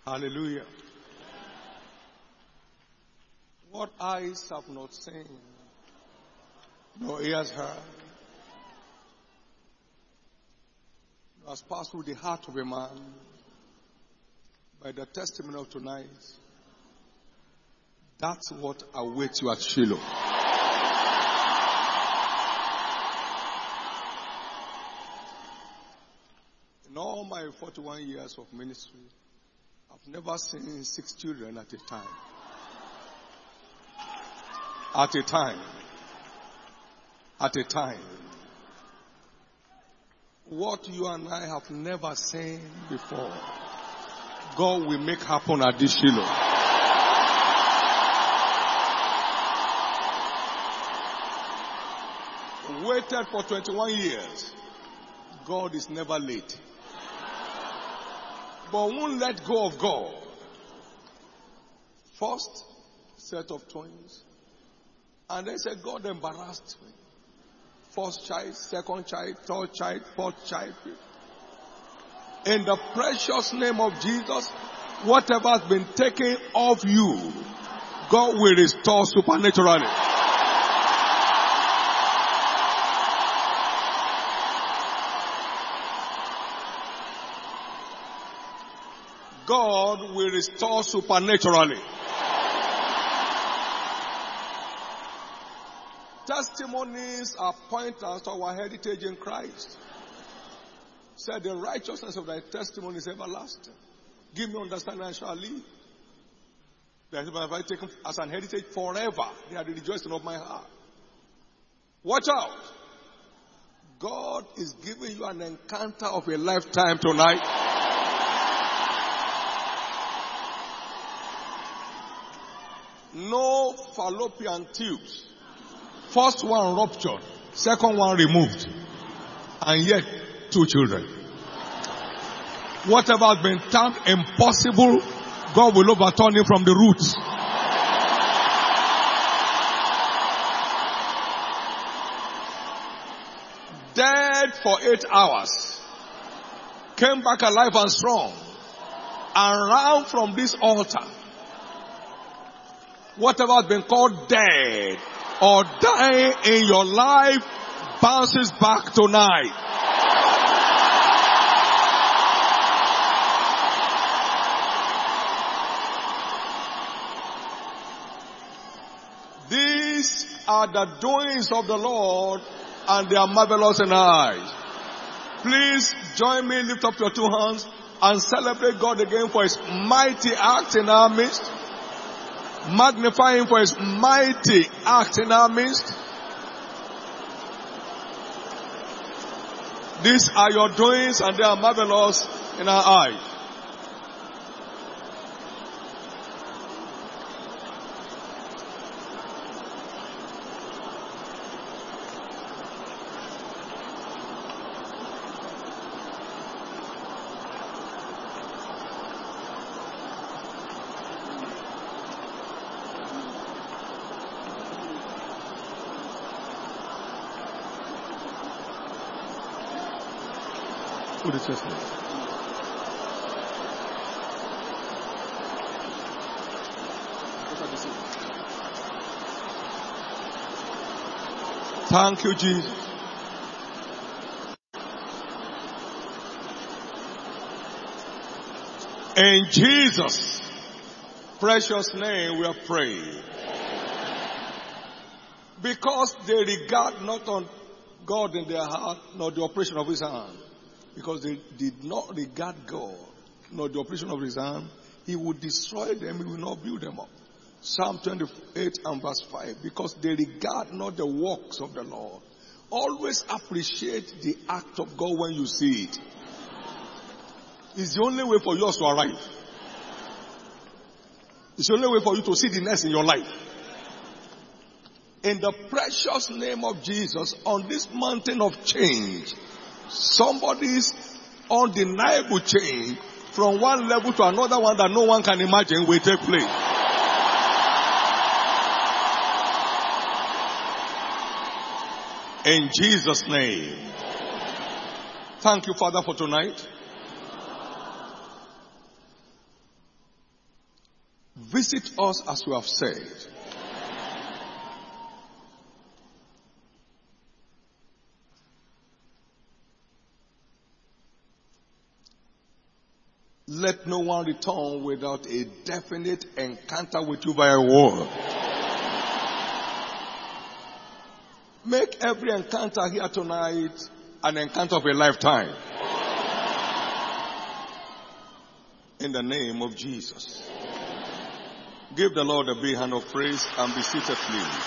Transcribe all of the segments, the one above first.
Hallelujah. What eyes have not seen, nor ears heard, has passed through the heart of a man by the testimony of tonight. That's what awaits you at Shiloh. In all my 41 years of ministry, I've never seen 6 children at a time. At a time. At a time. What you and I have never seen before, God will make happen at this Shiloh. Waited for 21 years. God is never late. But won't let go of God. First set of twins. And they said, God embarrassed me. First child, second child, third child, fourth child. In the precious name of Jesus, whatever has been taken of you, God will restore supernaturally. God will restore supernaturally. Testimonies are pointers to our heritage in Christ. Said the righteousness of thy testimony is everlasting. Give me understanding and I shall live. That have I taken as an heritage forever. They are the rejoicing of my heart. Watch out. God is giving you an encounter of a lifetime tonight. No fallopian tubes. First one ruptured, second one removed, and yet 2 children. Whatever has been termed impossible, God will overturn it from the roots. Dead for 8 hours, came back alive and strong, and ran from this altar. Whatever has been called dead or dying in your life bounces back tonight. These are the doings of the Lord, and they are marvelous in our eyes. Please join me, lift up your 2 hands and celebrate God again for His mighty acts in our midst. Magnify Him for His mighty act in our midst. These are your doings and they are marvelous in our eyes. Put it just there. Thank you, Jesus. In Jesus' precious name we are praying. Because they regard not on God in their heart, nor the operation of His hand. Because they did not regard God, nor the operation of His hand, He would destroy them, He will not build them up. Psalm 28 and verse 5. Because they regard not the works of the Lord. Always appreciate the act of God when you see it. It's the only way for yours to arrive. It's the only way for you to see the next in your life. In the precious name of Jesus, on this mountain of change, somebody's undeniable change from one level to another one that no one can imagine will take place. In Jesus' name. Thank you, Father, for tonight. Visit us as you have said. Let no one return without a definite encounter with you by a word. Make every encounter here tonight an encounter of a lifetime. In the name of Jesus. Give the Lord a big hand of praise and be seated, please.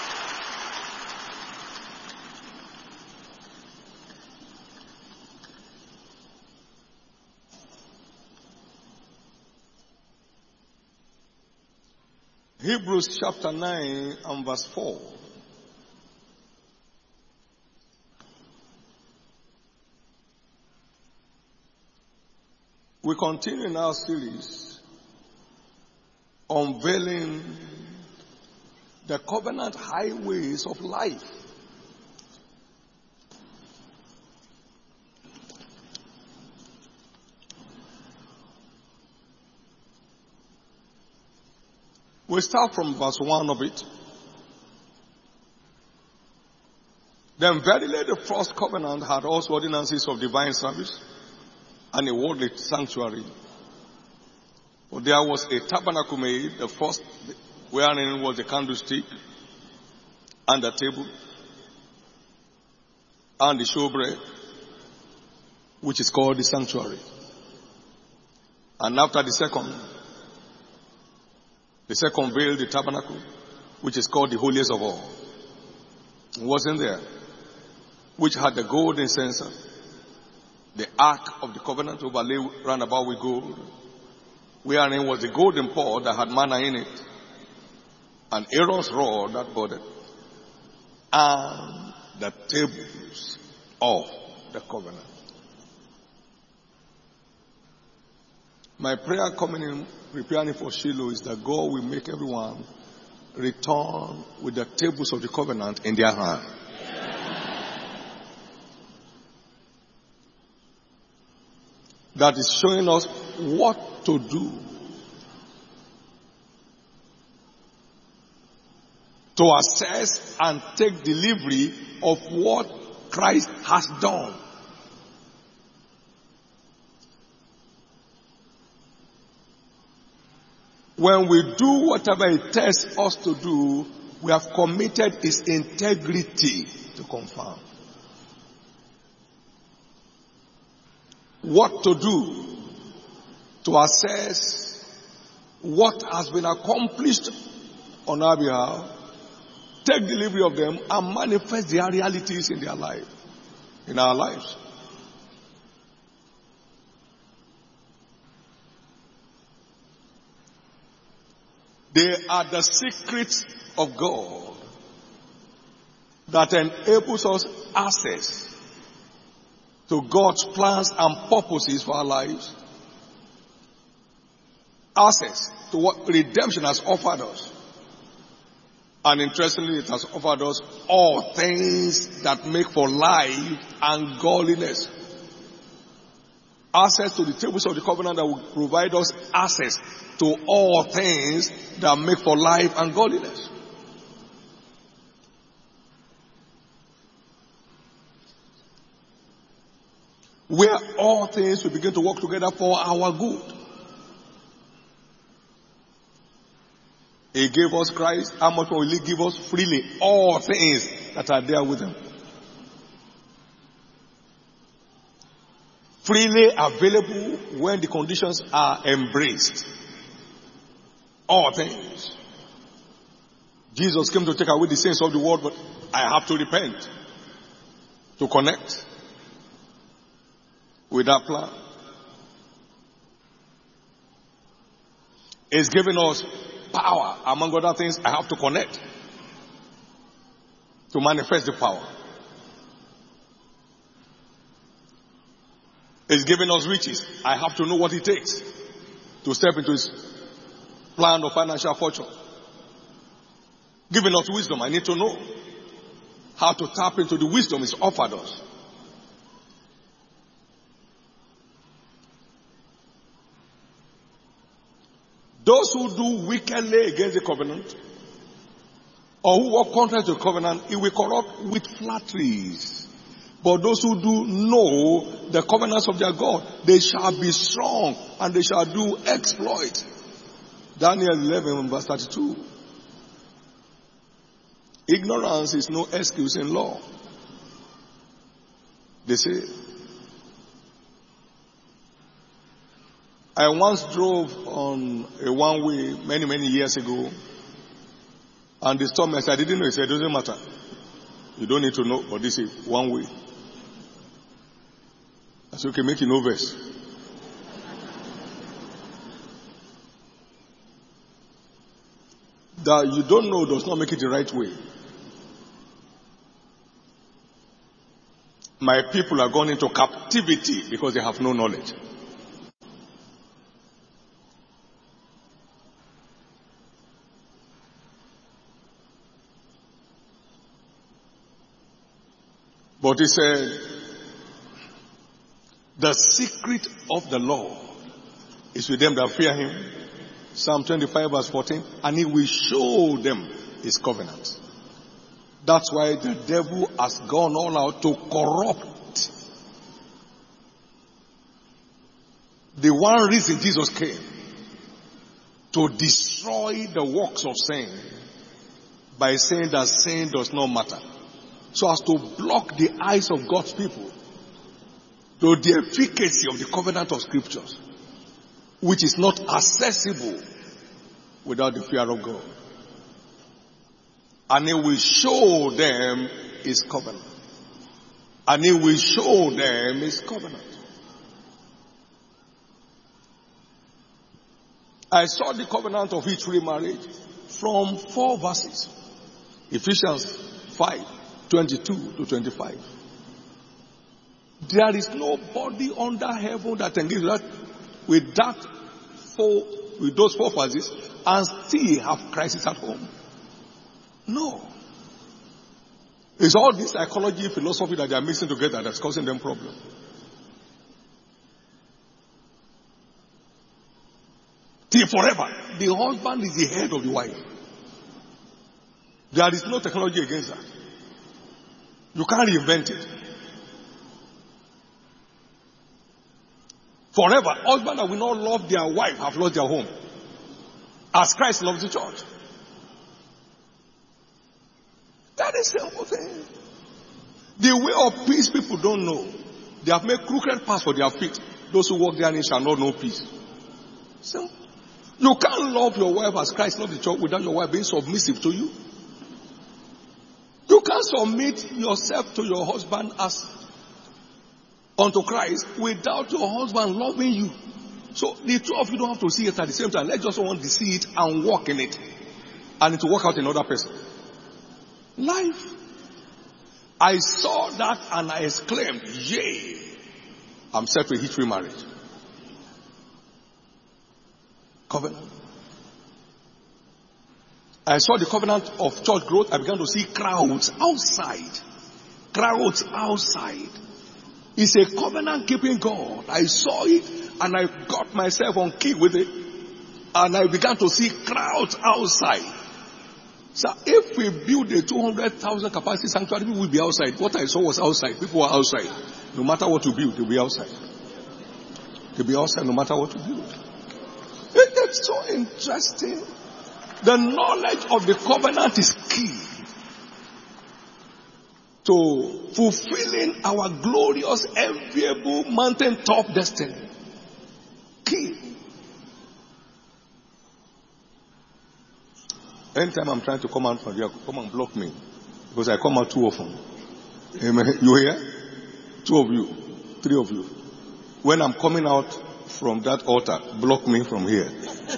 Hebrews chapter 9 and verse 4. We continue in our series unveiling the covenant highways of life. We start from verse 1 of it. Then verily the first covenant had also ordinances of divine service and a worldly sanctuary. For there was a tabernacle made, the first, wherein was the candlestick, and the table, and the showbread, which is called the sanctuary. And after the second veil, the tabernacle, which is called the holiest of all, wasn't there, which had the golden censer, the ark of the covenant overlaid round about with gold, wherein was the golden pot that had manna in it, and Aaron's rod that budded, and the tables of the covenant. My prayer coming in, preparing for Shiloh, is that God will make everyone return with the tables of the covenant in their hand. That is showing us what to do to assess and take delivery of what Christ has done. When we do whatever it tells us to do, we have committed its integrity to confirm. What to do to assess what has been accomplished on our behalf, take delivery of them, and manifest their realities in their life, in our lives. They are the secrets of God that enables us access to God's plans and purposes for our lives. Access to what redemption has offered us. And interestingly, it has offered us all things that make for life and godliness. Access to the tables of the covenant that will provide us access to all things that make for life and godliness. Where all things will begin to work together for our good. He gave us Christ. How much more will He give us freely all things that are there with Him? Freely available when the conditions are embraced. All things. Jesus came to take away the sins of the world, but I have to repent to connect with that plan. It's giving us power. Among other things, I have to connect to manifest the power. It's giving us riches. I have to know what it takes to step into His plan of financial fortune. Giving us wisdom. I need to know how to tap into the wisdom He's offered us. Those who do wickedly against the covenant, or who walk contrary to the covenant, it will corrupt with flatteries. But those who do know the covenants of their God, they shall be strong and they shall do exploit. Daniel 11 verse 32. Ignorance is no excuse in law. They say, I once drove on a one-way many years ago, and they told me, I said, I didn't know. He said, it doesn't matter. You don't need to know, but this is one way. I said, okay, make it no verse. That you don't know does not make it the right way. My people are gone into captivity because they have no knowledge. But he said, the secret of the Lord is with them that fear him. Psalm 25 verse 14. And he will show them his covenant. That's why the devil has gone all out to corrupt. The one reason Jesus came, to destroy the works of sin by saying that sin does not matter. So as to block the eyes of God's people to the efficacy of the covenant of scriptures, which is not accessible without the fear of God. And he will show them his covenant. And he will show them his covenant. I saw the covenant of each remarriage from 4 verses. Ephesians 5:22 to 25. There is nobody under heaven that engages with those 4 verses and still have crisis at home. No. It's all this psychology, philosophy that they are mixing together that's causing them problems. Till forever, the husband is the head of the wife. There is no technology against that. You can't reinvent it. Forever, husband that will not love their wife have lost their home. As Christ loves the church. That is the simple thing. The way of peace people don't know. They have made crooked paths for their feet. Those who walk therein shall not know peace. Simple. You can't love your wife as Christ loved the church without your wife being submissive to you. You can't submit yourself to your husband as unto Christ without your husband loving you. So the two of you don't have to see it at the same time. Let just one see it and walk in it. And it will work out in another person. Life. I saw that and I exclaimed, yay, I'm set to a hit remarriage. Covenant. I saw the covenant of church growth. I began to see crowds outside. Crowds outside. It's a covenant keeping God. I saw it and I got myself on key with it. And I began to see crowds outside. So if we build a 200,000 capacity sanctuary, people will be outside. What I saw was outside. People were outside. No matter what you build, they'll be outside. They'll be outside no matter what you build. It's so interesting. The knowledge of the covenant is key to fulfilling our glorious, enviable, mountaintop destiny. Key. Anytime I'm trying to come out from here, come and block me. Because I come out too often. Amen. You hear? 2 of you. 3 of you. When I'm coming out from that altar, block me from here.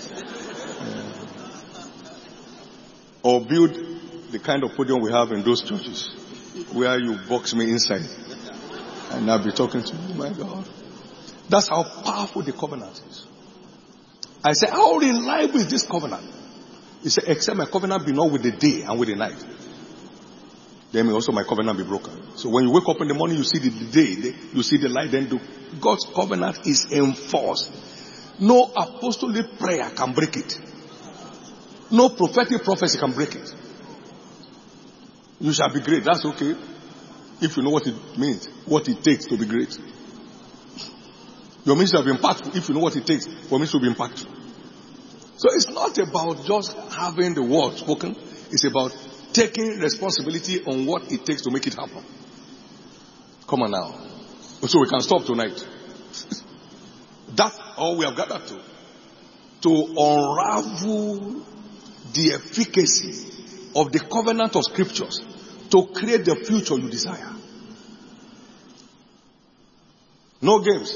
Or build the kind of podium we have in those churches where you box me inside and I'll be talking to you. My God. That's how powerful the covenant is. I say, how reliable is this covenant? He said, except my covenant be not with the day and with the night, then may also my covenant be broken. So when you wake up in the morning, you see the day, you see the light, then God's covenant is enforced. No apostolic prayer can break it. No prophetic prophecy can break it. You shall be great. That's okay. If you know what it means, what it takes to be great. Your ministry will be impactful if you know what it takes for ministry to be impactful. So it's not about just having the word spoken. It's about taking responsibility on what it takes to make it happen. Come on now. So we can stop tonight. That's all we have gathered to. To unravel the efficacy of the covenant of scriptures to create the future you desire. No games.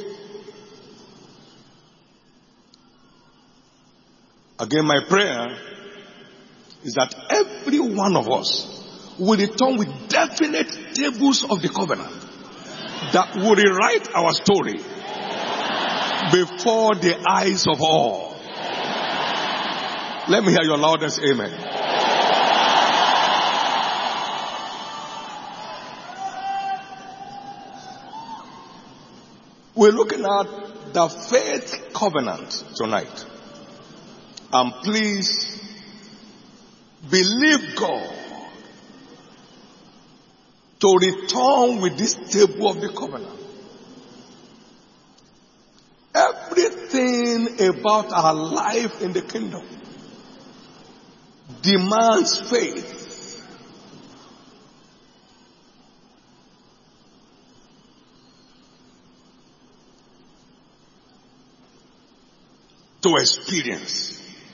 Again, my prayer is that every one of us will return with definite tables of the covenant that will rewrite our story before the eyes of all. Let me hear your loudest amen. We're looking at the faith covenant tonight. And please believe God to return with this table of the covenant. Everything about our life in the kingdom demands faith. To experience.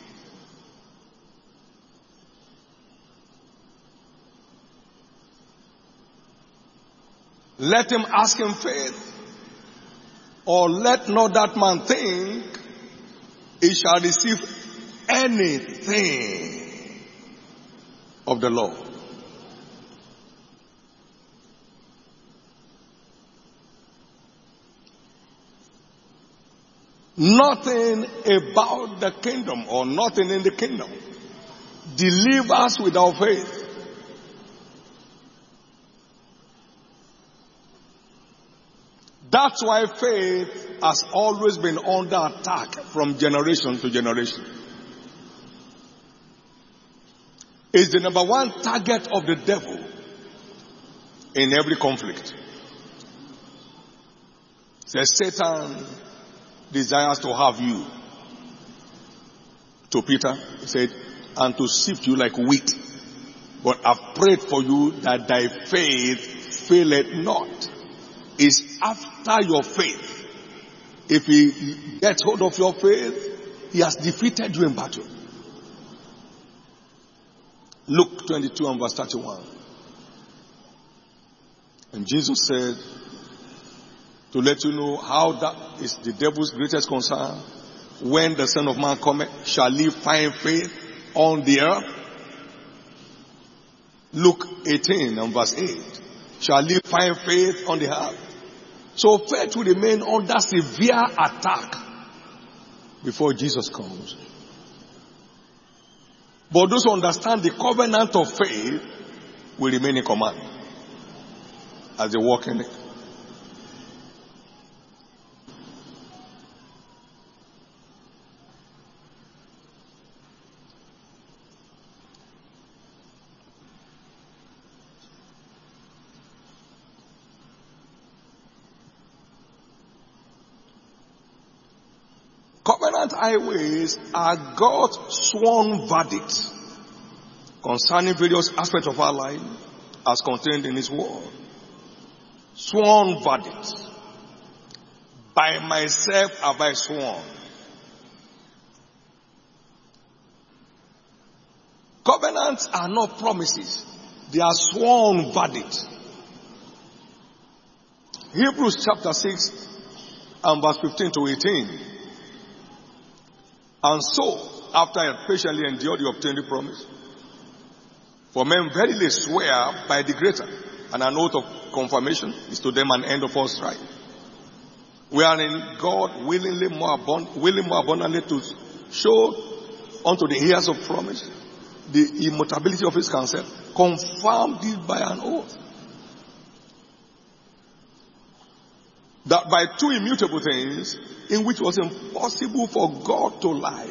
Let him ask in faith, or let not that man think he shall receive anything of the Lord. Nothing about the kingdom or nothing in the kingdom delivers without faith. That's why faith has always been under attack from generation to generation. It's the number one target of the devil in every conflict. Says Satan desires to have you. To Peter, he said, and to sift you like wheat. But I've prayed for you that thy faith faileth not. Is after your faith. If he gets hold of your faith, he has defeated you in battle. Luke 22 and verse 31. And Jesus said, to let you know how that is the devil's greatest concern, when the Son of Man cometh, shall he find faith on the earth? Luke 18 and verse 8. Shall he find faith on the earth? So faith will remain under severe attack before Jesus comes. But those who understand the covenant of faith will remain in command as they walk in it. Covenant highways are God's sworn verdict concerning various aspects of our life as contained in His Word. Sworn verdict. By myself have I sworn. Covenants are not promises. They are sworn verdicts. Hebrews chapter 6 and verse 15 to 18. And so, after I had patiently endured, you obtained the promise. For men verily swear by the greater, and an oath of confirmation is to them an end of all strife. Wherein God willingly more abundantly to show unto the heirs of promise the immutability of His counsel, confirmed it by an oath. That by two immutable things in which it was impossible for God to lie.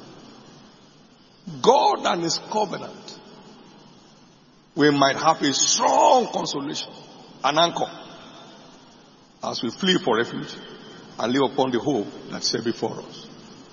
God and his covenant, we might have a strong consolation, an anchor, as we flee for refuge and live upon the hope that's set before us.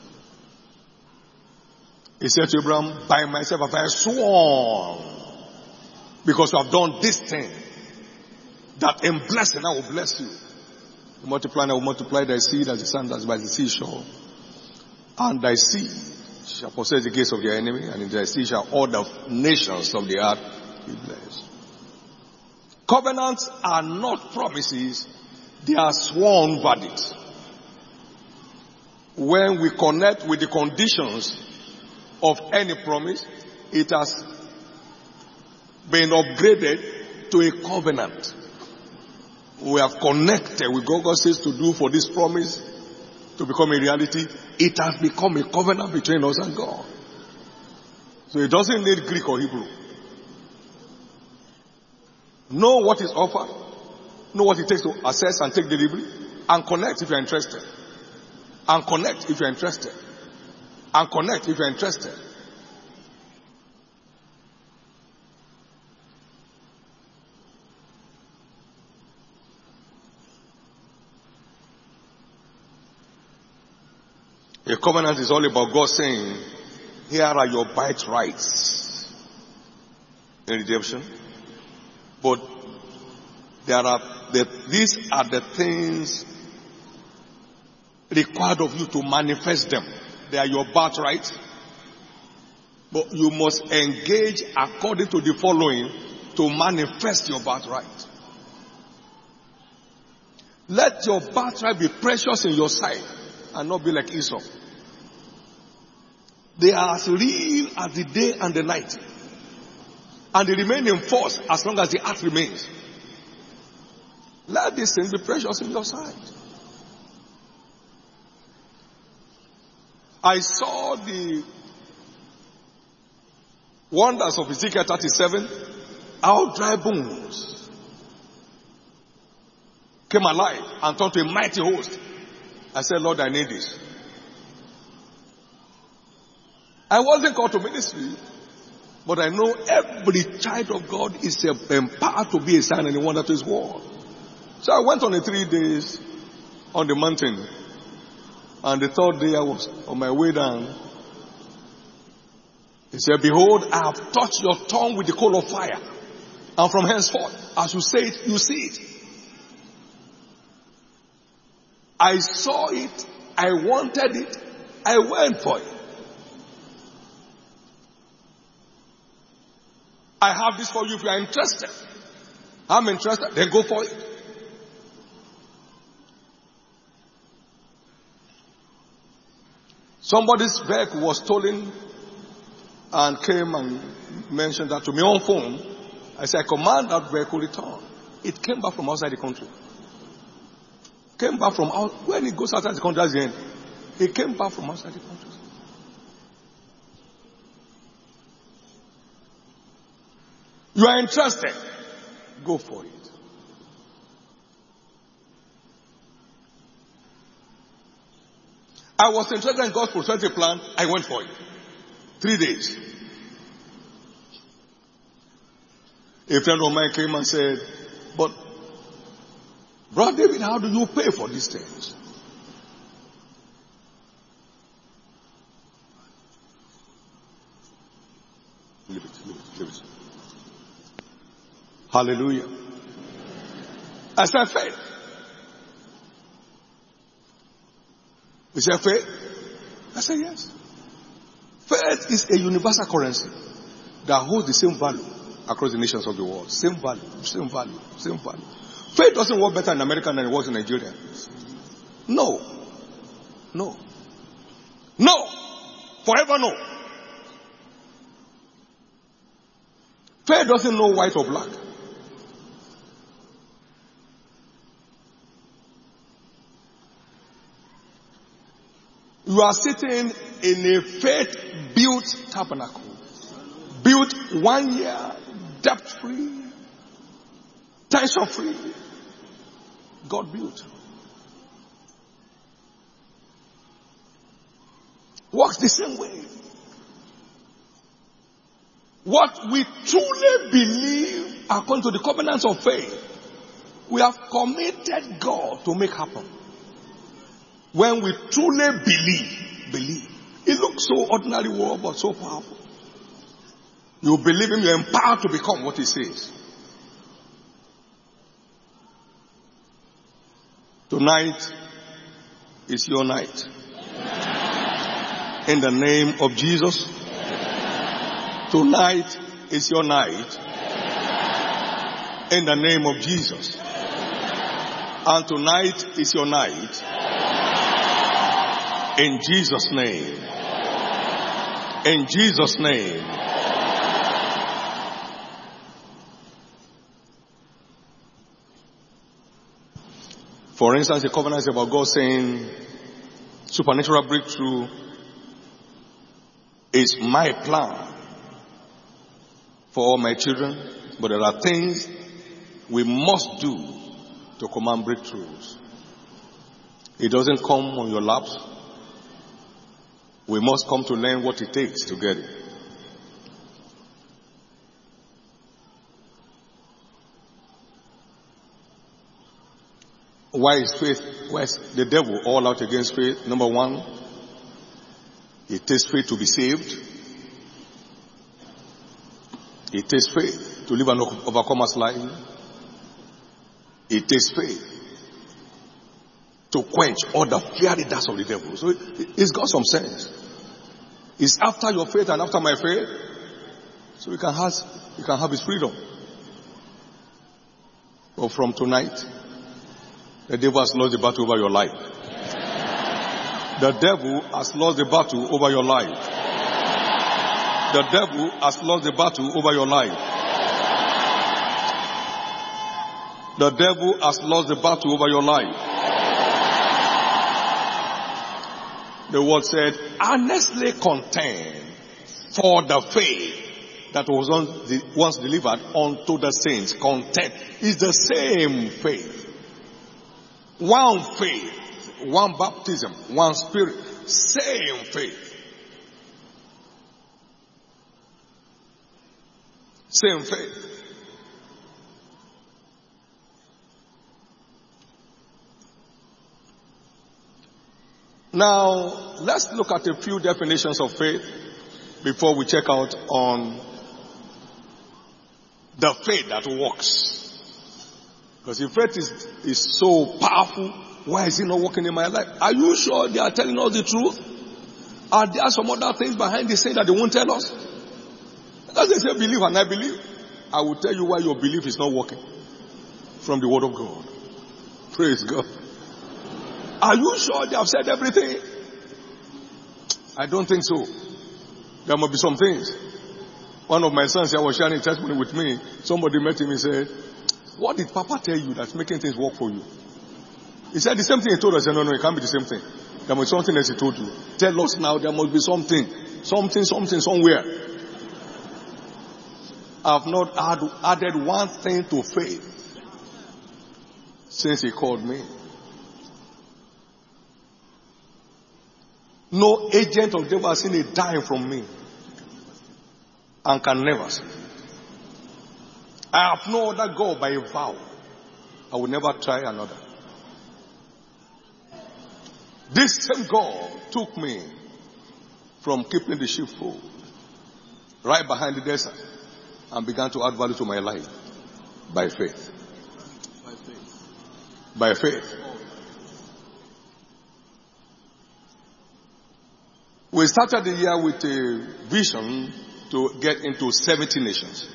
He said to Abraham, by myself have I sworn, because you have done this thing, that in blessing I will bless you. Multiplying, I will multiply thy seed as the sand that's by the seashore. And thy seed shall possess the gates of their enemy, and in thy seed shall all the nations of the earth be blessed. Covenants are not promises, they are sworn verdicts. When we connect with the conditions of any promise, it has been upgraded to a covenant. We have connected with what God says to do for this promise to become a reality. It has become a covenant between us and God. So it doesn't need Greek or Hebrew. Know what is offered. Know what it takes to assess and take delivery. And connect if you're interested. And connect if you're interested. And connect if you're interested. A covenant is all about God saying, here are your birthrights in redemption. But these are the things required of you to manifest them. They are your birthrights. But you must engage according to the following to manifest your birthright. Let your birthright be precious in your sight and not be like Esau. They are as real as the day and the night. And they remain in force as long as the earth remains. Let this thing be precious in your sight. I saw the wonders of Ezekiel 37, how dry bones came alive and turned to a mighty host. I said, Lord, I need this. I wasn't called to ministry, but I know every child of God is empowered to be a sign and a wonder to his world. So I went on a 3 days on the mountain. And the third day I was on my way down. He said, behold, I have touched your tongue with the coal of fire. And from henceforth, as you say it, you see it. I saw it. I wanted it. I went for it. I have this for you if you are interested. I'm interested. Then go for it. Somebody's vehicle was stolen and came and mentioned that to me on phone. I said, I command that vehicle return. It came back from outside the country. Came back from out, when it goes outside the country, that's the end. It came back from outside the country. You are interested? Go for it. I was interested in God's prosperity plan. I went for it. 3 days. A friend of mine came and said, but Brother David, how do you pay for these things? Leave it. Hallelujah. I said, faith. You say faith? I say yes. Faith is a universal currency that holds the same value across the nations of the world. Same value. Faith doesn't work better in America than it works in Nigeria. No. Forever no. Faith doesn't know white or black. You are sitting in a faith-built tabernacle. Built 1 year, debt-free, tension-free. God built. works the same way. What we truly believe according to the covenants of faith, we have committed God to make happen. When we truly believe. It looks so ordinary word, but so powerful. You believe him, you're empowered to become what he says. Tonight is your night. In the name of Jesus. Tonight is your night. In the name of Jesus. And tonight is your night. In Jesus' name. In Jesus' name. For instance, the covenant is about God saying supernatural breakthrough is my plan for all my children, but there are things we must do to command breakthroughs. It doesn't come on your laps. We must come to learn what it takes to get it. Why is faith? Why is the devil all out against faith? Number one, it takes faith to be saved. It takes faith to live an overcomer's life. It takes faith to quench all the fiery darts of the devil. So it's got some sense. It's after your faith and after my faith, so you can have his freedom. But from tonight, the devil has lost the battle over your life. The devil has lost the battle over your life. The devil has lost the battle over your life. The devil has lost the battle over your life. The word said, earnestly contend for the faith that was once delivered unto the saints. Contend is the same faith. One faith, one baptism, one spirit, same faith. Same faith. Now, let's look at a few definitions of faith before we check out on the faith that works. Because if faith is so powerful, why is it not working in my life? Are you sure they are telling us the truth? Are there some other things behind the scene that they won't tell us? Because they say believe and I believe. I will tell you why your belief is not working. From the word of God. Praise God. Are you sure they have said everything? I don't think so. There must be some things. One of my sons here was sharing a testimony with me. Somebody met him and said, what did Papa tell you that's making things work for you? He said the same thing he told us. I said, no, it can't be the same thing. There must be something else he told you. Tell us now, there must be something. Something, somewhere. I have not added one thing to faith since he called me. No agent of the devil has seen a dime from me and can never see. I have no other God by a vow. I will never try another. This same God took me from keeping the sheepfold right behind the desert and began to add value to my life by faith. By faith. By faith. We started the year with a vision to get into 70 nations.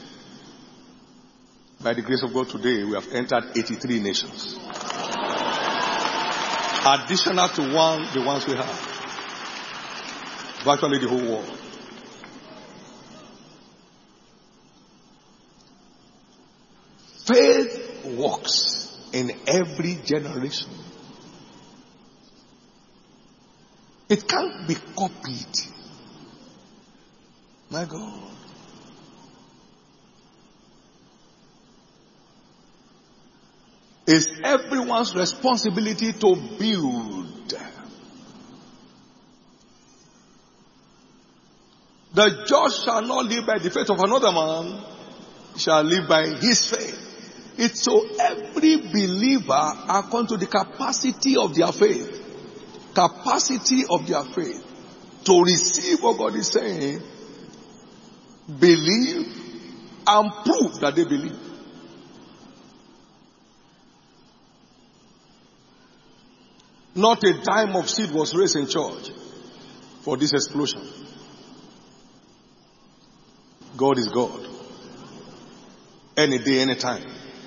By the grace of God today, we have entered 83 nations. Additional to the ones we have. Virtually the whole world. Faith works in every generation. It can't be copied. My God. It's everyone's responsibility to build. The just shall not live by the faith of another man, shall live by his faith. It's so every believer, according to the capacity of their faith, to receive what God is saying, believe and prove that they believe. Not a dime of seed was raised in church for this explosion. God is God. Any day, any time.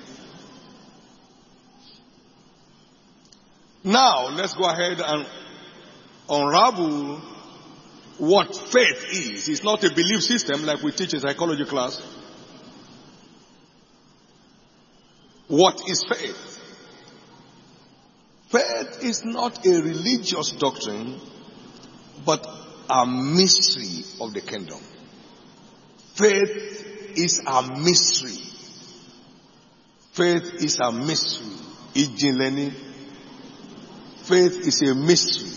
Now, let's go ahead and unravel what faith is. It's not a belief system like we teach in psychology class. What is faith? Faith is not a religious doctrine, but a mystery of the kingdom. Faith is a mystery. Faith is a mystery. Ijinleni. Faith is a mystery.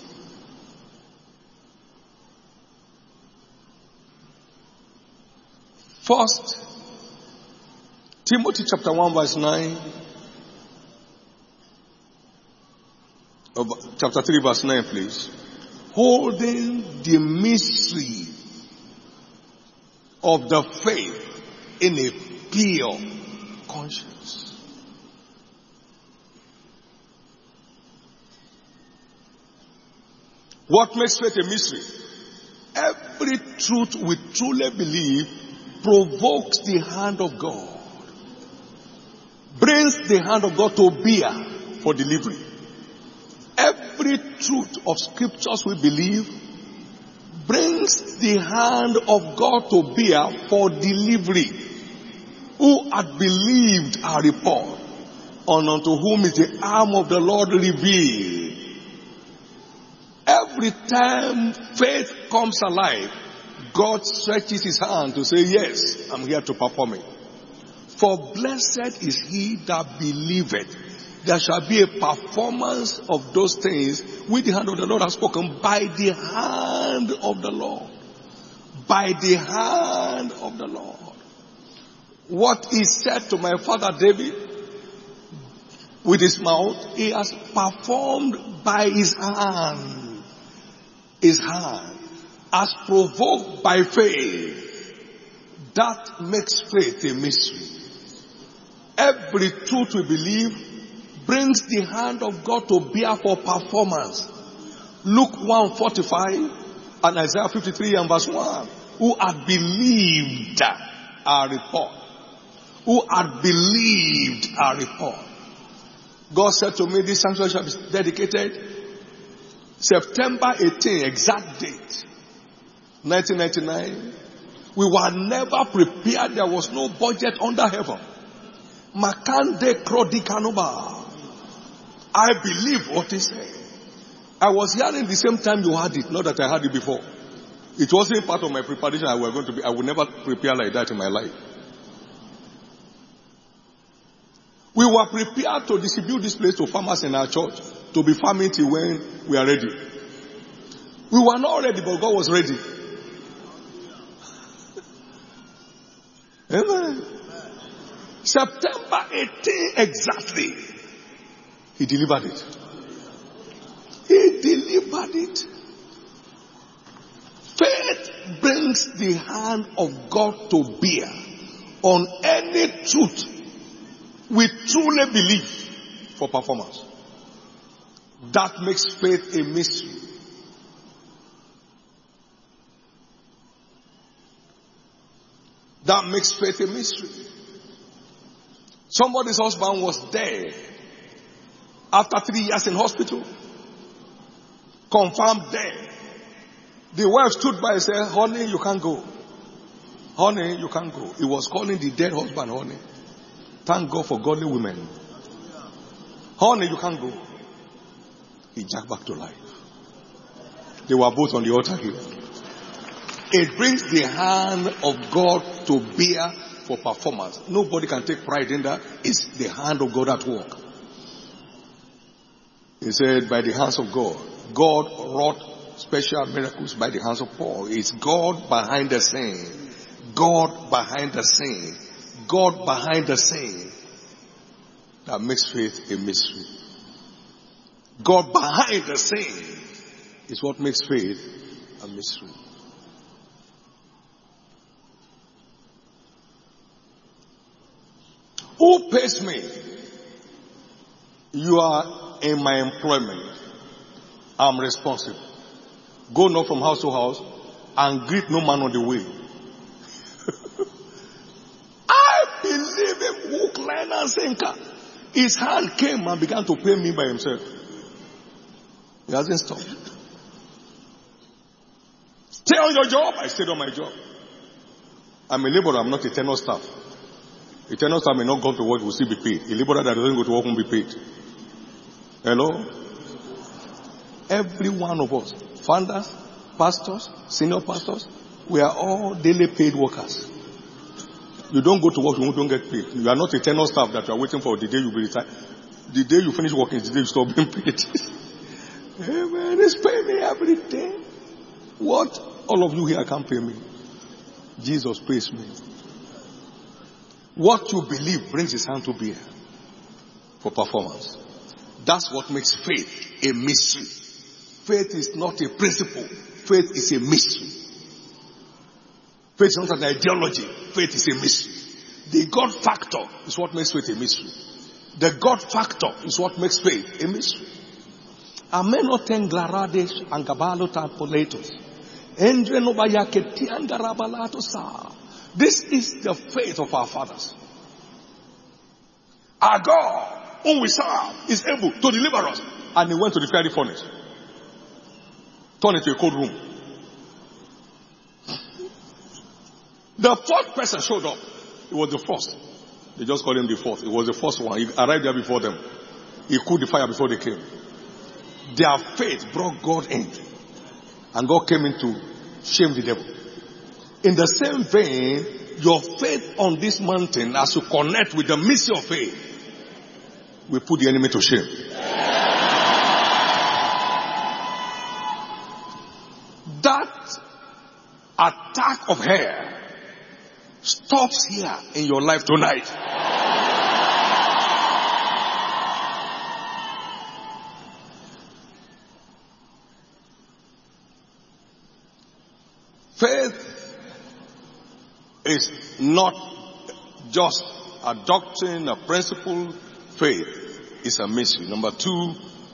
First Timothy chapter 1 verse 9. Chapter 3 verse 9 please. Holding the mystery of the faith in a pure conscience. What makes faith a mystery? Every truth we truly believe provokes the hand of God. Brings the hand of God to bear for delivery. Every truth of scriptures we believe brings the hand of God to bear for delivery. Who had believed our report, and unto whom is the arm of the Lord revealed. Every time faith comes alive, God stretches his hand to say, yes, I'm here to perform it. For blessed is he that believeth. There shall be a performance of those things which the hand of the Lord has spoken by the hand of the Lord. By the hand of the Lord. What he said to my father David with his mouth, he has performed by his hand. His hand, as provoked by faith. That makes faith a mystery. Every truth we believe brings the hand of God to bear for performance. Luke 1:45 and Isaiah 53 and verse 1. Who had believed our report. Who had believed our report. God said to me, this sanctuary shall be dedicated September 18, exact date, 1999. We were never prepared. There was no budget under heaven. Makande Krodikanuba. I believe what he said. I was hearing the same time you had it, not that I had it before. It wasn't part of my preparation. I would never prepare like that in my life. We were prepared to distribute this place to farmers in our church, to be farming till when we are ready. We were not ready, but God was ready. Amen. September 18 exactly. He delivered it. He delivered it. Faith brings the hand of God to bear on any truth we truly believe for performance. That makes faith a mystery. That makes faith a mystery. Somebody's husband was dead after 3 years in hospital. Confirmed dead. The wife stood by and said, honey, you can't go. Honey, you can't go. He was calling the dead husband, honey. Thank God for godly women. Honey, you can't go. He jacked back to life. They were both on the altar here. It brings the hand of God to bear for performance. Nobody can take pride in that. It's the hand of God at work. He said, by the hands of God, God wrought special miracles by the hands of Paul. It's God behind the scene. God behind the scene. God behind the scene that makes faith a mystery. God behind the scene is what makes faith a mystery. Who pays me? You are in my employment. I'm responsible. Go not from house to house and greet no man on the way. I believe him, hook, line, and sinker. His hand came and began to pay me by himself. He hasn't stopped. Stay on your job. I stayed on my job. I'm a laborer, I'm not a tenor staff. A tenor staff may not go to work, will still be paid. A laborer that doesn't go to work won't be paid. Hello? Every one of us, founders, pastors, senior pastors, we are all daily paid workers. You don't go to work, you don't get paid. You are not a tenor staff that you are waiting for the day you will retire. The day you finish working is the day you stop being paid. Amen. It's paying me every day. What? All of you here can't pay me. Jesus pays me. What you believe brings his hand to bear for performance. That's what makes faith a mystery. Faith is not a principle. Faith is a mystery. Faith is not an ideology. Faith is a mystery. The God factor is what makes faith a mystery. The God factor is what makes faith a mystery. Ameno tenglarades angabalo tampoletos. This is the faith of our fathers. Our God, whom we serve, is able to deliver us. And he went to the fiery furnace. Turned it into a cold room. The fourth person showed up. It was the first. They just called him the fourth. It was the first one. He arrived there before them. He cooled the fire before they came. Their faith brought God in. And God came in to shame the devil. In the same vein, your faith on this mountain, as you connect with the mystery of faith, will put the enemy to shame. That attack of hell stops here in your life tonight. Faith is not just a doctrine, a principle. Faith is a mystery. Number two,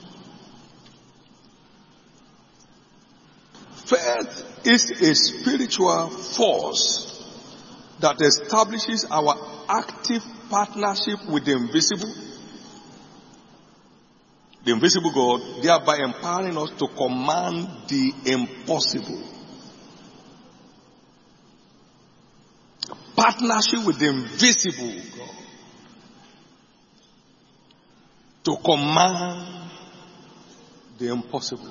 faith is a spiritual force that establishes our active partnership with the invisible God, thereby empowering us to command the impossible. Partnership with the invisible God to command the impossible.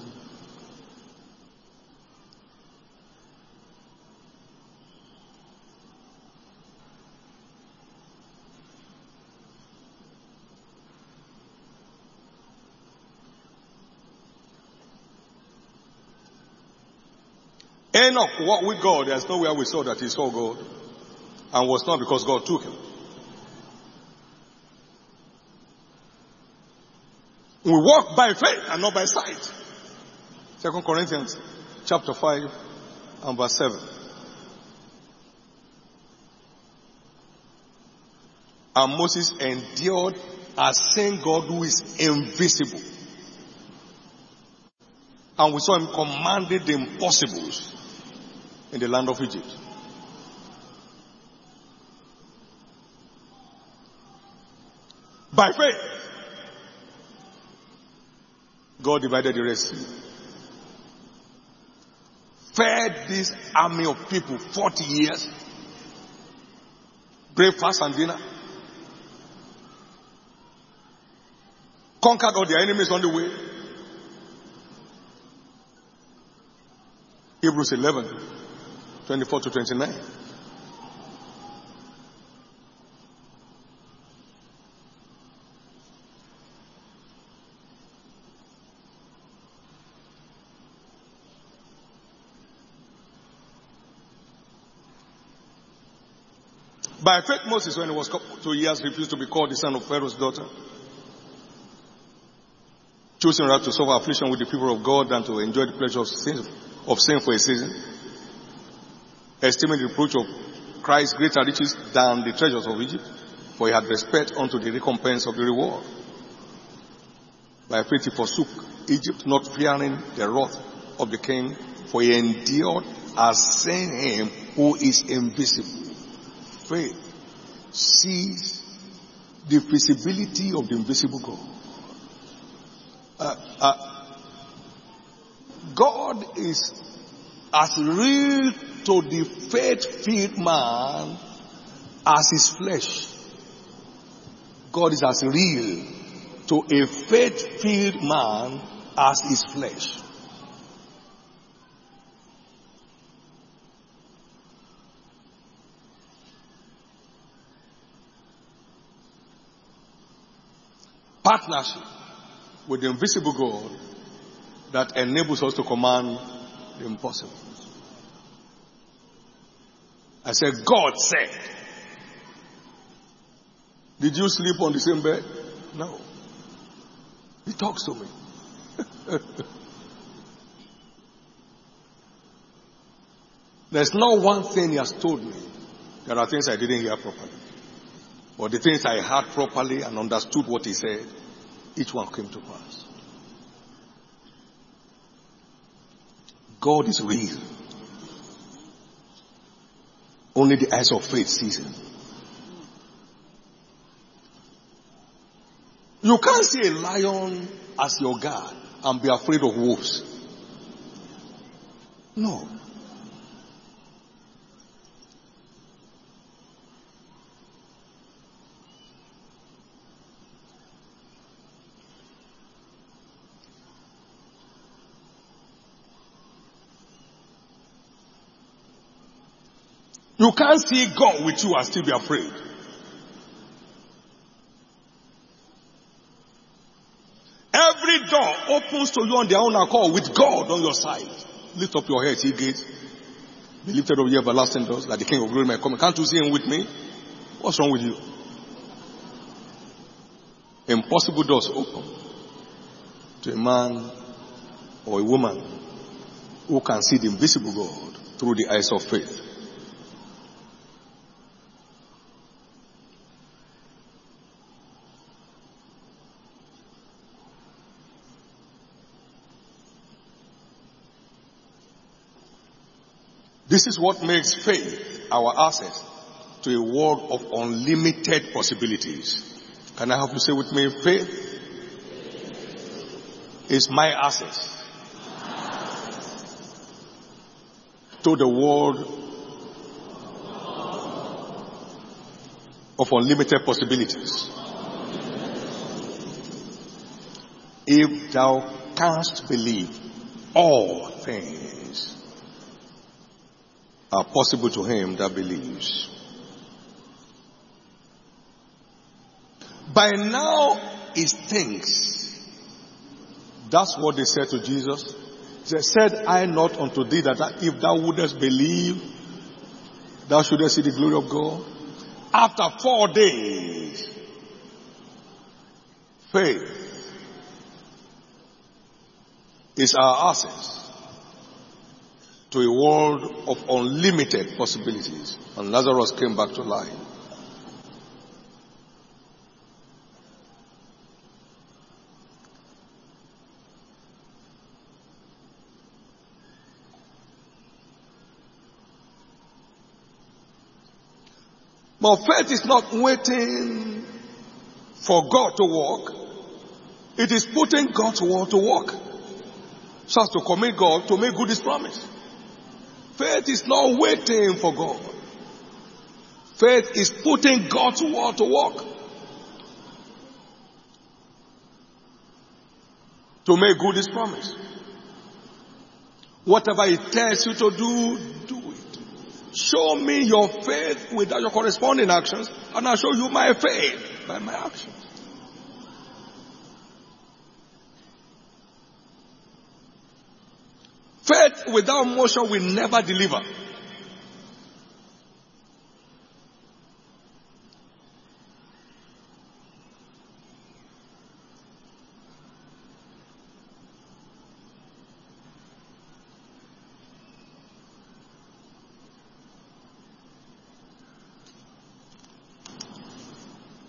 Enoch walked with God. There's nowhere we saw that he saw God. And was not because God took him. We walk by faith and not by sight. 2 Corinthians chapter 5 and verse 7. And Moses endured as seeing God who is invisible. And we saw him commanded the impossibles in the land of Egypt. By faith, God divided the Red Sea. Fed this army of people 40 years. Breakfast and dinner. Conquered all their enemies on the way. Hebrews 11, 24 to 29. By faith, Moses, when he was 2 years, refused to be called the son of Pharaoh's daughter, choosing rather to suffer affliction with the people of God than to enjoy the pleasure of sin for a season, esteeming the reproach of Christ greater riches than the treasures of Egypt, for he had respect unto the recompense of the reward. By faith he forsook Egypt, not fearing the wrath of the king, for he endured as seeing him who is invisible. Faith sees the visibility of the invisible God. God is as real to the faith-filled man as his flesh. God is as real to a faith-filled man as his flesh. Partnership with the invisible God that enables us to command the impossible. I said, God said. Did you sleep on the same bed? No. He talks to me. There's not one thing he has told me. There are things I didn't hear properly. But the things I heard properly and understood what he said, each one came to pass. God is real. Only the eyes of faith sees him. You can't see a lion as your guard and be afraid of wolves. No. You can't see God with you and still be afraid. Every door opens to you on their own accord with God on your side. Lift up your head, ye gates. Be lifted up, ye everlasting doors, like the King of glory may come. Can't you see him with me? What's wrong with you? Impossible doors open to a man or a woman who can see the invisible God through the eyes of faith. This is what makes faith our access to a world of unlimited possibilities. Can I have you say with me, faith is my access to the world of unlimited possibilities. If thou canst believe, all things are possible to him that believes. By now he thinks. That's what they said to Jesus. They said, I not unto thee that if thou wouldest believe, thou shouldest see the glory of God. After 4 days, faith is our access to a world of unlimited possibilities. And Lazarus came back to life. But faith is not waiting for God to work. It is putting God's word to work. So as to commit God to make good his promise. Faith is not waiting for God. Faith is putting God's word to work. To make good his promise. Whatever he tells you to do, do it. Show me your faith without your corresponding actions, and I'll show you my faith by my actions. Faith without motion will never deliver.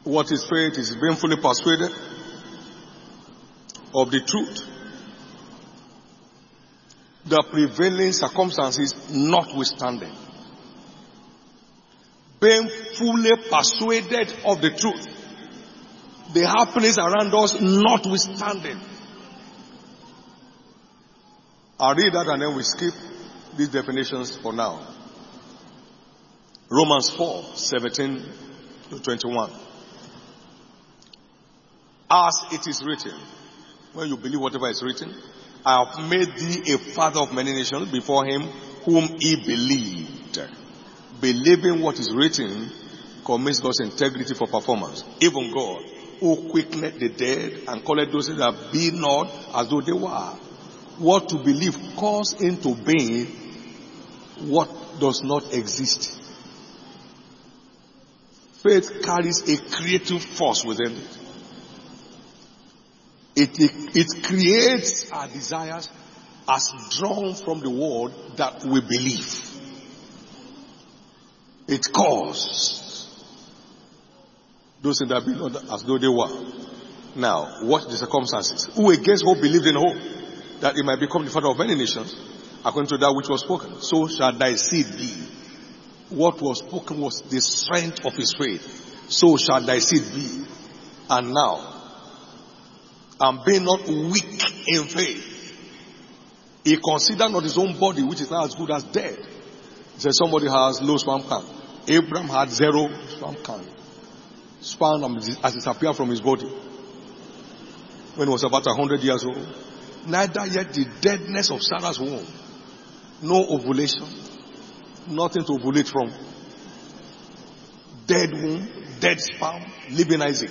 What is faith is being fully persuaded of the truth, the prevailing circumstances notwithstanding. Being fully persuaded of the truth, the happenings around us notwithstanding. I'll read that and then we skip these definitions for now. Romans 4:17-21. As it is written, when you believe whatever is written, I have made thee a father of many nations before him whom he believed. Believing what is written commits God's integrity for performance. Even God, who quickeneth the dead and calleth those that be not as though they were. What to believe calls into being what does not exist. Faith carries a creative force within it. It creates our desires as drawn from the word that we believe. It calls those that be not as though they were. Now, watch the circumstances. Who against hope believed in hope, that he might become the father of many nations, according to that which was spoken. So shall thy seed be. What was spoken was the strength of his faith. So shall thy seed be. And now, and be not weak in faith, he considered not his own body, which is not as good as dead. He said somebody has low sperm count. Abraham had 0 sperm count. Sperm has disappeared from his body when he was about 100 years old. Neither yet the deadness of Sarah's womb. No ovulation. Nothing to ovulate from. Dead womb, dead sperm, living Isaac.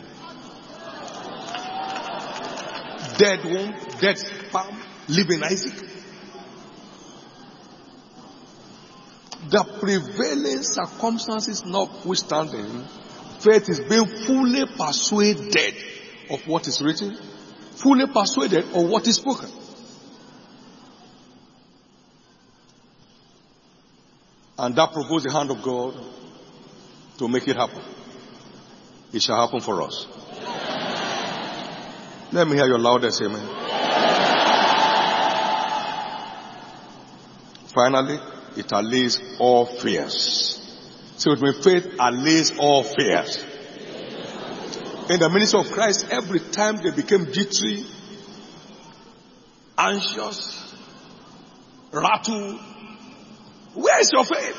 Dead womb, dead sperm, living Isaac. The prevailing circumstances notwithstanding, faith is being fully persuaded of what is written, fully persuaded of what is spoken. And that provokes the hand of God to make it happen. It shall happen for us. Let me hear your loudest amen. Finally, it allays all fears. Say with me, faith allays all fears. In the ministry of Christ, every time they became jittery, anxious, rattled, where is your faith?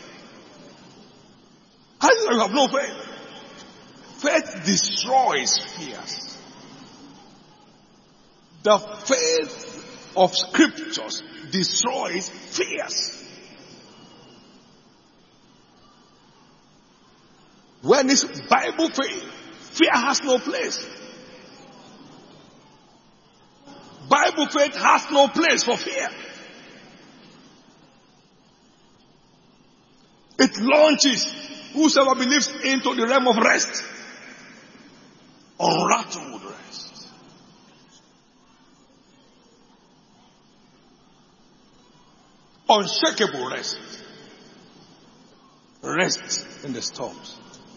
How do you have no faith? Faith destroys fears. The faith of scriptures destroys fears. When it's Bible faith, fear has no place. Bible faith has no place for fear. It launches whosoever believes into the realm of rest. Unrattled rest. Unshakable rest. Rest in the storms.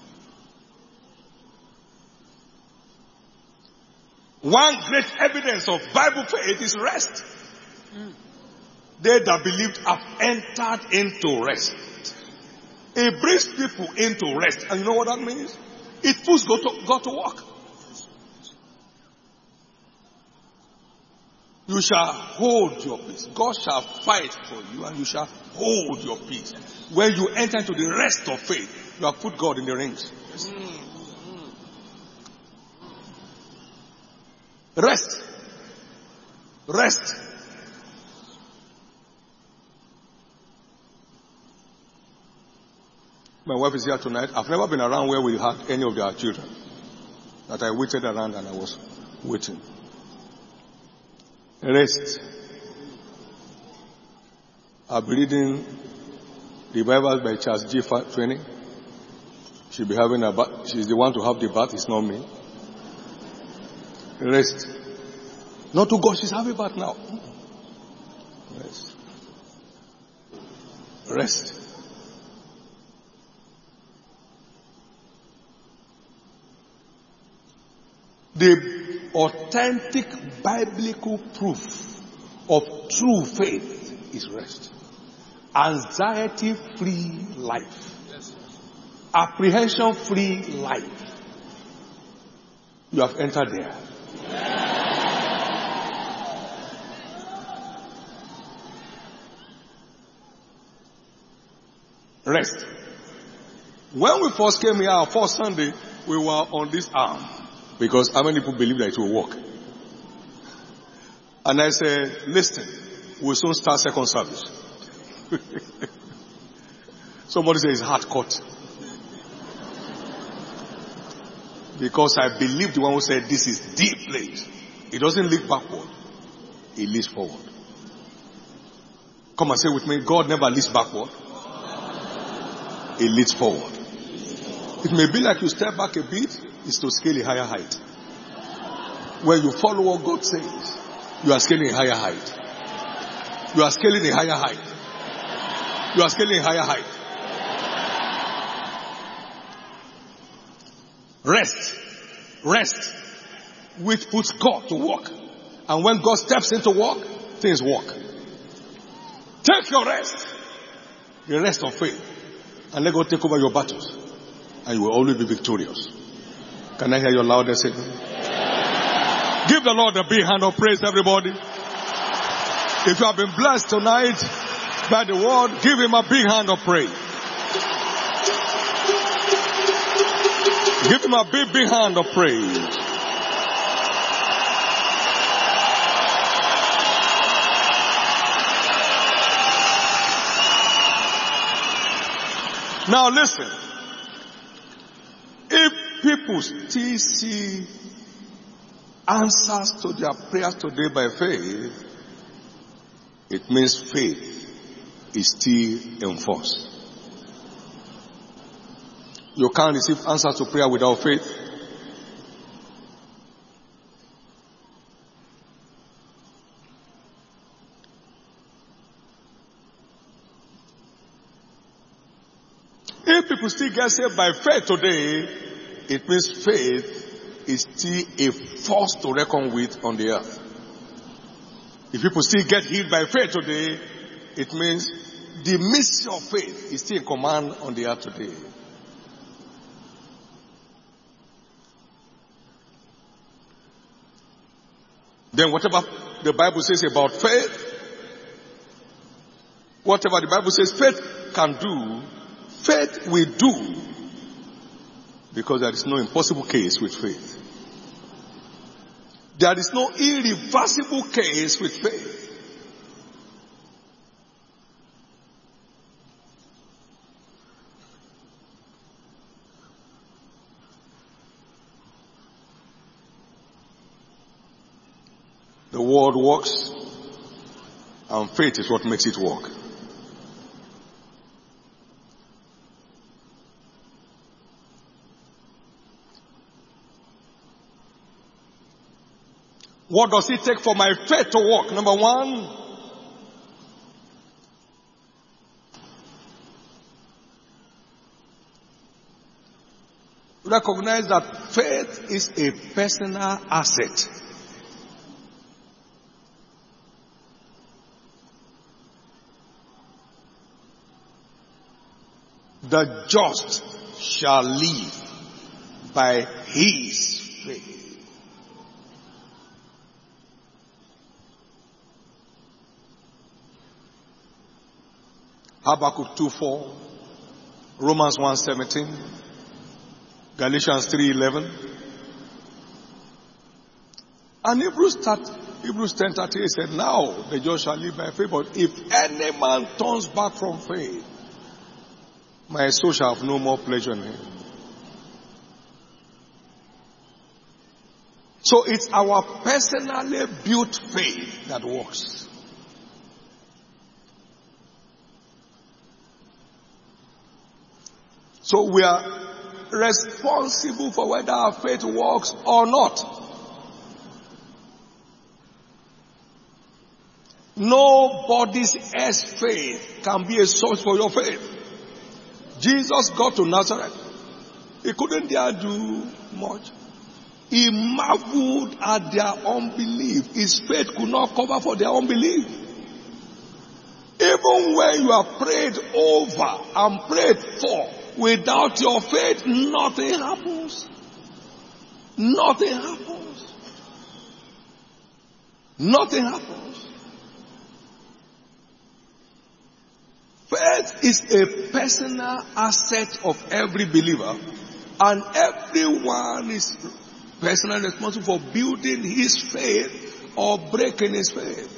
One great evidence of Bible faith is rest. They that believed have entered into rest. It brings people into rest. And you know what that means? It puts God to work. You shall hold your peace. God shall fight for you and you shall hold your peace. When you enter into the rest of faith, you have put God in the rings. Rest. Rest. My wife is here tonight. I've never been around where we had any of our children. That I waited around and I was waiting. Rest. I'll be reading the Bible by Charles G. Finney. She'll be having a bath. She's the one to have the bath. It's not me. Rest. Not to God, she's having bath now. Rest. Rest. The authentic biblical proof of true faith is rest. Anxiety-free life. Apprehension-free life. You have entered there. Rest. When we first came here, our first Sunday, we were on this arm. Because how many people believe that it will work? And I said, listen, we'll soon start second service. Somebody says it's hard cut. Because I believe the one who said this is the place. It doesn't lead backward. It leads forward. Come and say with me, God never leads backward. It leads forward. It may be like you step back a bit, it's to scale a higher height. When you follow what God says, you are scaling a higher height. You are scaling a higher height. You are scaling a higher height. Rest. Rest. Which puts God to work. And when God steps into work, things work. Take your rest. The rest of faith. And let God take over your battles. And you will always be victorious. Can I hear your loudest amen? Give the Lord a big hand of praise, everybody. If you have been blessed tonight by the word, give him a big hand of praise. Give him a big hand of praise. Now listen. If people still see answers to their prayers today by faith, it means faith is still enforced. You can't receive answers to prayer without faith. If people still get saved by faith today, it means faith is still a force to reckon with on the earth. If people still get healed by faith today, it means the mystery of faith is still in command on the earth today. Then whatever the Bible says about faith, whatever the Bible says faith can do, faith will do. Because there is no impossible case with faith. There is no irreversible case with faith. The word works, and faith is what makes it work. What does it take for my faith to work? Number one, recognize that faith is a personal asset. The just shall live by his faith. Habakkuk 2:4, Romans 1:17, Galatians 3:11, and Hebrews 10:38 said, now the just shall live by faith, but if any man turns back from faith, my soul shall have no more pleasure in him. So it's our personally built faith that works. So we are responsible for whether our faith works or not. Nobody's else faith can be a source for your faith. Jesus got to Nazareth. He couldn't dare do much. He marveled at their unbelief. His faith could not cover for their unbelief. Even when you are prayed over and prayed for, without your faith, nothing happens. Nothing happens. Nothing happens. Faith is a personal asset of every believer, and everyone is personally responsible for building his faith or breaking his faith.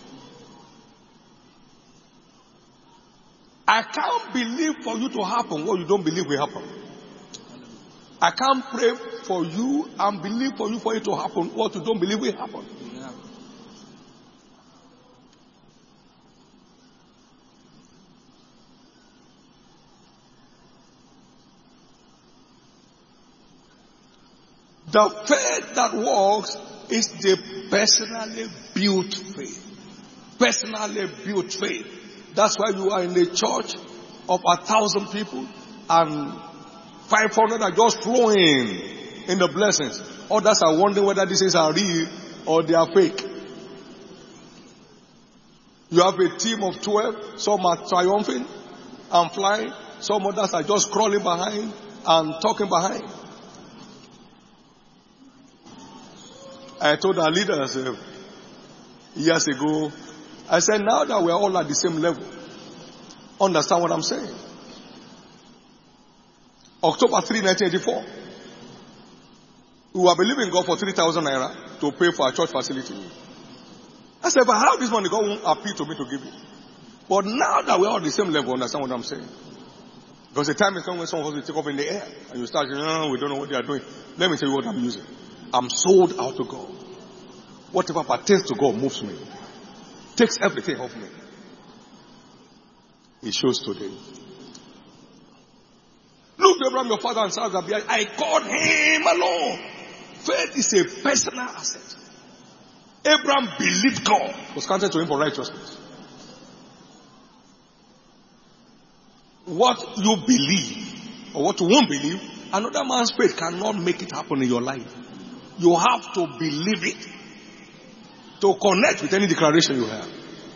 I can't believe for you to happen what you don't believe will happen. I can't pray for you and believe for you for it to happen what you don't believe will happen. The faith that works is the personally built faith. Personally built faith. That's why you are in a church of 1,000 people and 500 are just flowing in the blessings. Others are wondering whether these things are real or they are fake. You have a team of 12. Some are triumphing and flying. Some others are just crawling behind and talking behind. I told our leaders years ago, I said, now that we're all at the same level, understand what I'm saying. October 3, 1984, we were believing God for 3,000 naira to pay for our church facility. I said, but how this money God won't appeal to me to give it? But now that we're all at the same level, understand what I'm saying. Because the time is coming when some of us will take off in the air and you start saying, no, we don't know what they are doing. Let me tell you what I'm using. I'm sold out to God. Whatever pertains to God moves me. Takes everything off me. It shows today. Look, Abraham, your father and son, I called him alone. Faith is a personal asset. Abraham believed God. Was counted to him for righteousness. What you believe or what you won't believe, another man's faith cannot make it happen in your life. You have to believe it to connect with any declaration you have.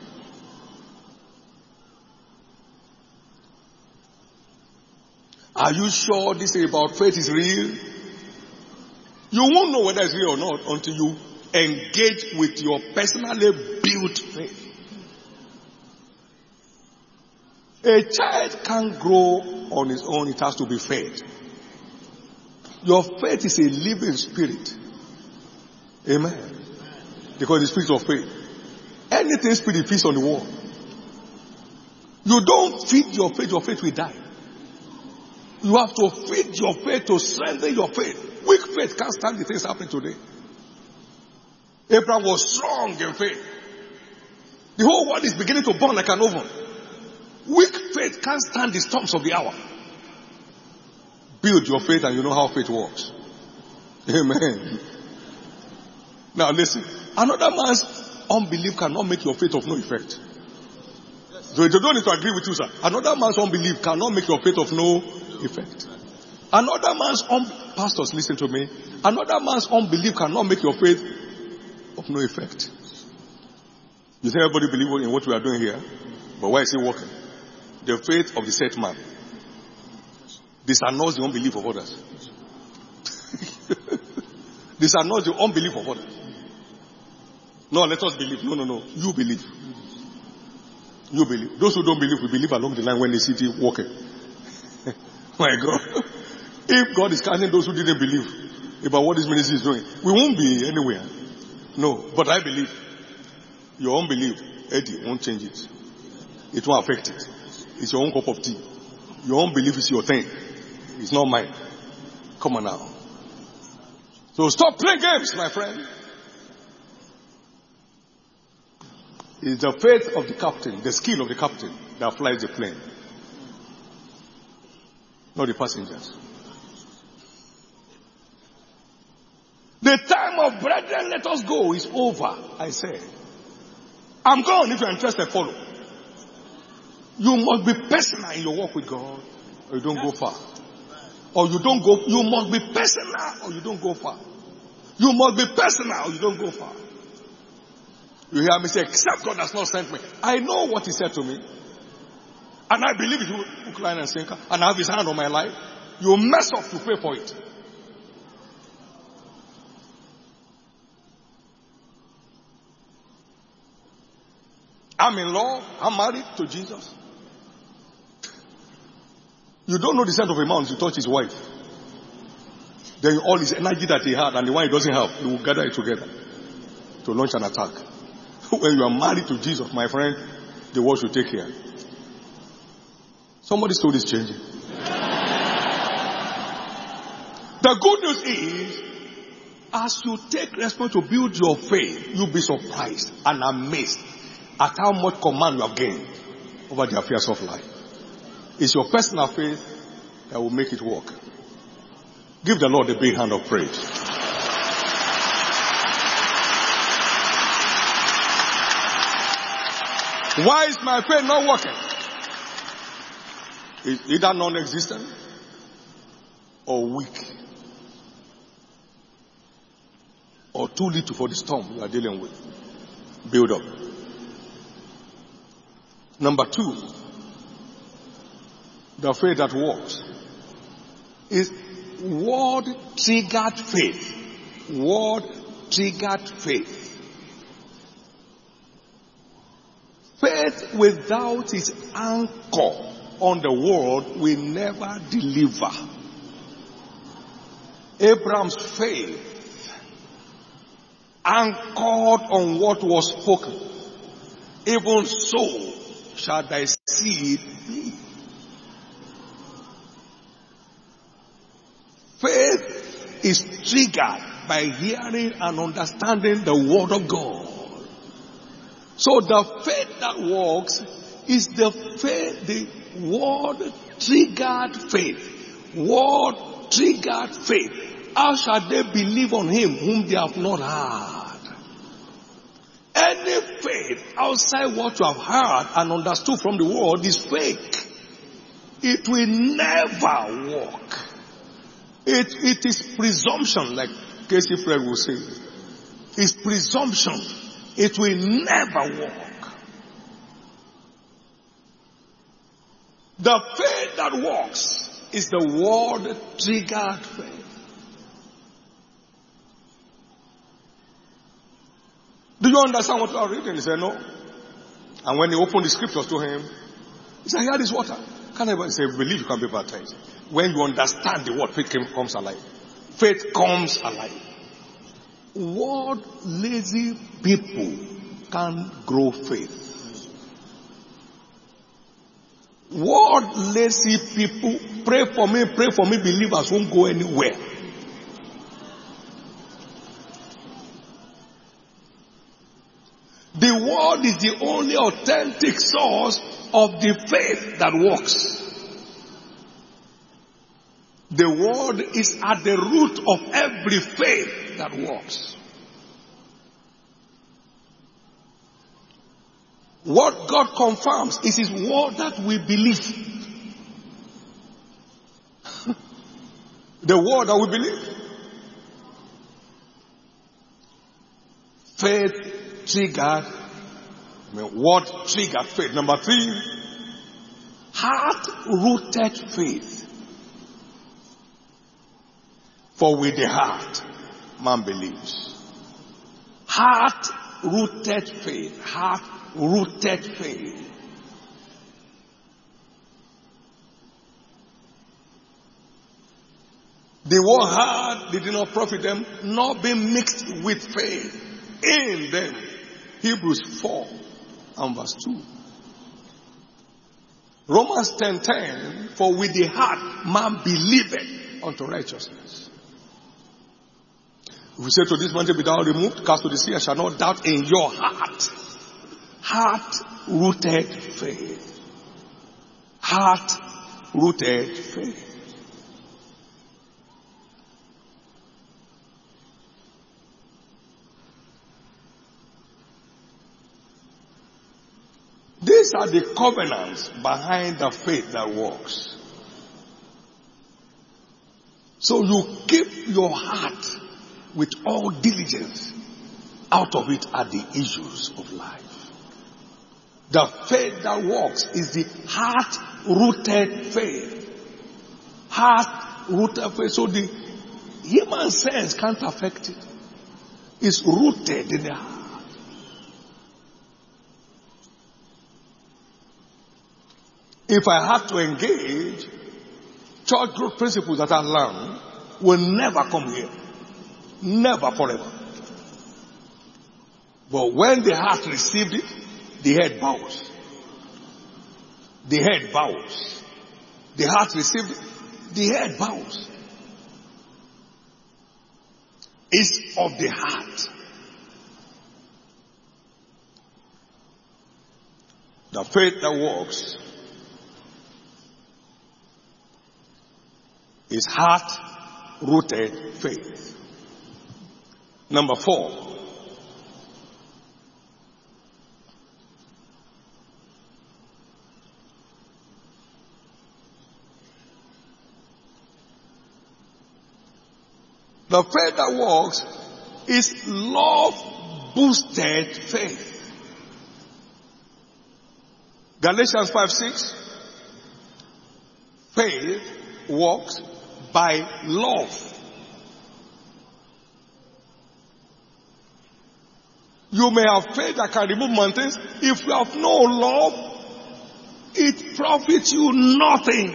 Are you sure this about faith is real? You won't know whether it's real or not until you engage with your personally built faith. A child can't grow on its own, it has to be fed. Your faith is a living spirit. Amen. Because the spirit of faith. Anything spirit feeds on the wall. You don't feed your faith will die. You have to feed your faith to strengthen your faith. Weak faith can't stand the things happening today. Abraham was strong in faith. The whole world is beginning to burn like an oven. Weak faith can't stand the storms of the hour. Build your faith and you know how faith works. Amen. Now listen. Another man's unbelief cannot make your faith of no effect. So you don't need to agree with you, sir. Another man's unbelief cannot make your faith of no effect. Another man's pastors, listen to me. Another man's unbelief cannot make your faith of no effect. You think everybody believes in what we are doing here? But why is it working? The faith of the set man disannuls the unbelief of others. Disannuls the unbelief of others. No, let us believe. No. You believe. You believe. Those who don't believe will believe along the line when they see it walking. My God. If God is counting those who didn't believe about what this ministry is doing, we won't be anywhere. No, but I believe. Your unbelief, Eddie, won't change it. It won't affect it. It's your own cup of tea. Your unbelief is your thing. It's not mine. Come on now. So stop playing games, my friend. It's the faith of the captain, the skill of the captain that flies the plane. Not the passengers. The time of brethren, let us go is over, I say. I'm gone. If you're interested, follow. You must be personal in your walk with God, or you don't go far. Or you don't go, you must be personal, or you don't go far. You must be personal. You don't go far. You hear me say, except God has not sent me. I know what he said to me. And I believe it will hook, line, and sinker. And I have his hand on my life. You mess up to pay for it. I'm in love. I'm married to Jesus. You don't know the scent of a man until you touch his wife. Then all his energy that he had and the one he doesn't have, you will gather it together to launch an attack. When you are married to Jesus, my friend, the world should take care. Somebody's story is changing. The good news is, as you take responsibility to build your faith, you'll be surprised and amazed at how much command you have gained over the affairs of life. It's your personal faith that will make it work. Give the Lord a big hand of praise. Why is my faith not working? It's either non-existent or weak or too little for the storm you are dealing with. Build up. Number 2, the faith that works is word-triggered faith. Word-triggered faith. Faith without its anchor on the word will never deliver. Abraham's faith anchored on what was spoken. Even so shall thy seed be. Faith is triggered by hearing and understanding the word of God. So the faith that works is the faith, the word-triggered faith. Word-triggered faith. How shall they believe on him whom they have not heard? Any faith outside what you have heard and understood from the word is fake. It will never work. It is presumption, like Casey Fred will say. It's presumption. It will never work. The faith that works is the word-triggered faith. Do you understand what you are reading? He said, no. And when he opened the scriptures to him, he said, here is water. Can't everybody say, believe you can be baptized? When you understand the word, faith comes alive. Faith comes alive. What lazy people can't grow faith? What lazy people, pray for me, believers won't go anywhere. The word is the only authentic source of the faith that works. The word is at the root of every faith that works. What God confirms is his word that we believe. The word that we believe. Faith triggered. Word triggered faith. Number 3, heart-rooted faith. For with the heart, man believes. Heart-rooted faith. Heart-rooted faith. The word heart did not profit them, nor be mixed with faith in them. Hebrews 4 and verse 2. Romans 10:10, for with the heart man believeth unto righteousness. If we say to this mountain, be thou removed, cast to the sea, and shall not doubt in your heart. Heart-rooted faith. Heart-rooted faith. These are the covenants behind the faith that works. So you keep your heart with all diligence. Out of it are the issues of life. The faith that works is the heart-rooted faith. Heart-rooted faith. So the human sense can't affect it. It's rooted in the heart. If I have to engage church growth principles that I learned, will never come here. Never forever. But when the heart received it, the head bows. The head bows. The heart received it, the head bows. It's of the heart. The faith that works is heart-rooted faith. Number 4. The faith that works is love-boosted faith. Galatians 5:6. Faith works by love. You may have faith that can remove mountains. If you have no love, it profits you nothing.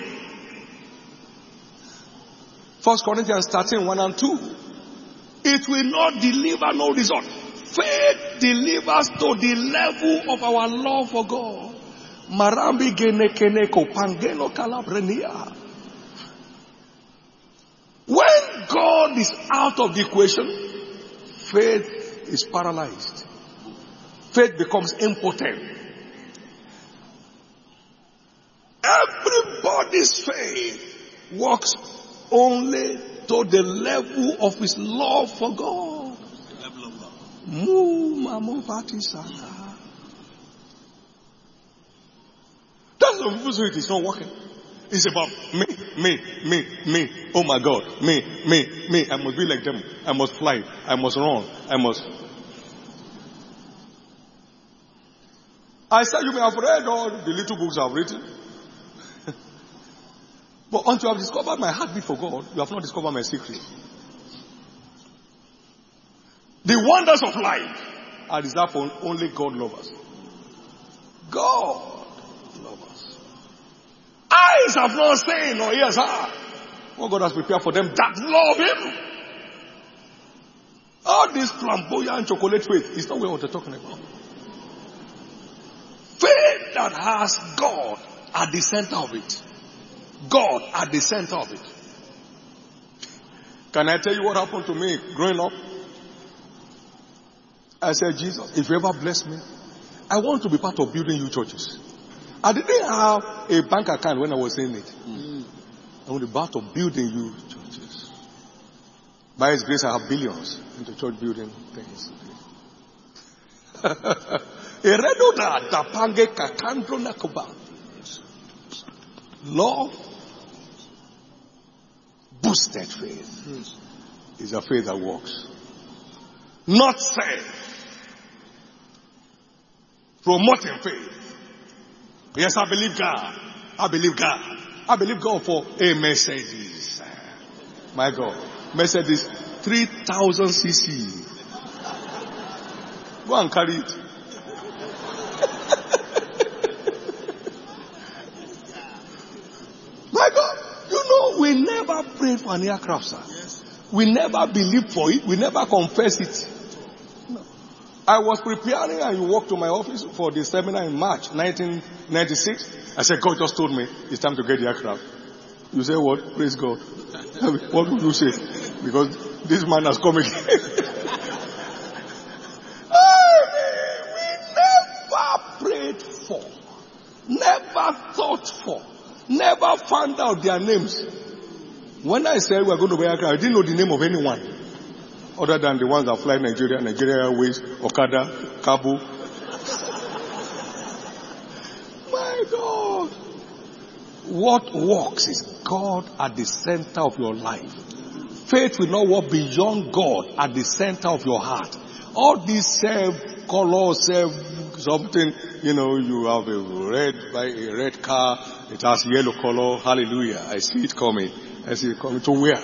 1 Corinthians 13:1 and 2. It will not deliver no result. Faith delivers to the level of our love for God. Marambi genekeneko pangeno kalabrenia. When God is out of the equation, faith is paralyzed. Faith becomes impotent. Everybody's faith works only to the level of his love for God. That's the people say it is not working. It's about me. Oh my God, me. I must be like them. I must fly. I must run. I said you may have read all the little books I've written. But until you have discovered my heartbeat for God, you have not discovered my secret. The wonders of life are reserved for only God lovers. God lovers. Eyes have not seen nor ears heard what God has prepared for them that love Him. All this flamboyant chocolate faith is not what we're talking about. Faith that has God at the center of it. God at the center of it. Can I tell you what happened to me growing up? I said, Jesus, if you ever bless me, I want to be part of building you churches. I didn't have a bank account when I was saying it. I want to be part of building you churches. By His grace, I have billions into church building things. Love boosted faith is a faith that works. Not self. Promoting faith. Yes, I believe God. I believe God for a Mercedes. My God. Mercedes 3000 cc. Go and carry it. My God. You know, we never prayed for an aircraft, sir. Yes. We never believed for it. We never confessed it. No. I was preparing and you walked to my office for the seminar in March 1996. I said, God just told me it's time to get the aircraft. You say what? Praise God. What would you say? Because this man has come again. We never prayed for, never thought for, never found out their names. When I said we are going to buy aircraft, I didn't know the name of anyone other than the ones that fly Nigeria Airways, Okada, Cabo. My God. What works is God at the center of your life. Faith will not walk beyond God at the center of your heart. All these self-color, something, you have a red car, it has yellow color, hallelujah. I see it coming. To where?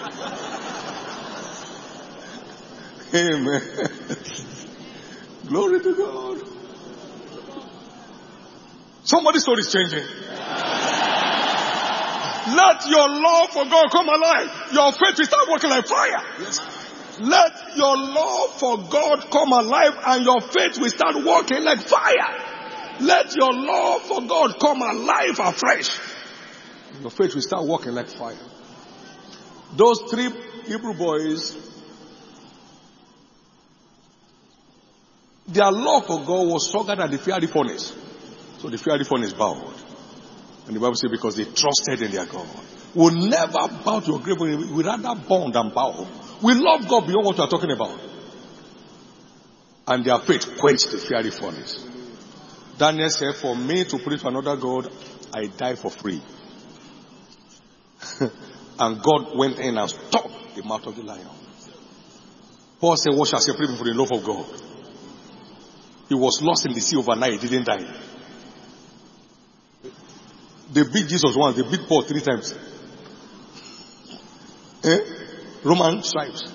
Amen. Glory to God. Somebody's story is changing. Let your love for God come alive. Your faith will start working like fire. Yes. Let your love for God come alive and your faith will start working like fire. Let your love for God come alive afresh. Your faith will start working like fire. Those 3 Hebrew boys, their love for God was stronger than the fiery furnace. So the fiery furnace bowed. And the Bible says because they trusted in their God. We'll never bow to your grave. We'd rather bow than bow. We love God beyond what we are talking about. And their faith quenched the fiery furnace. Daniel said, for me to pray to another God, I die for free. And God went in and stopped the mouth of the lion. Paul said, what shall separate me from the love of God? He was lost in the sea overnight. He didn't die. They beat Jesus once. They beat Paul 3 times. Roman stripes.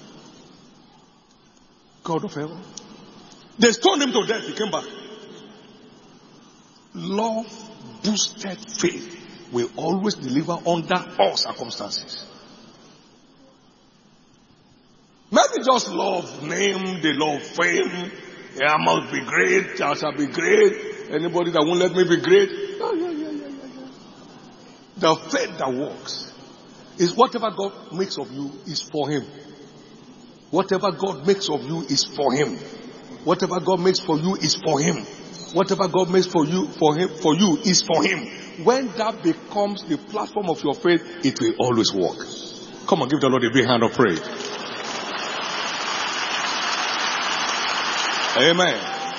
God of heaven. They stoned him to death. He came back. Love boosted faith will always deliver under all circumstances. Maybe just love name, they love fame. I must be great. I shall be great. Anybody that won't let me be great. The faith that works is whatever God makes of you is for Him. Whatever God makes of you is for Him. Whatever God makes for you is for Him. Whatever God makes for you is for Him. When that becomes the platform of your faith, it will always work. Come on, give the Lord a big hand of praise. Amen.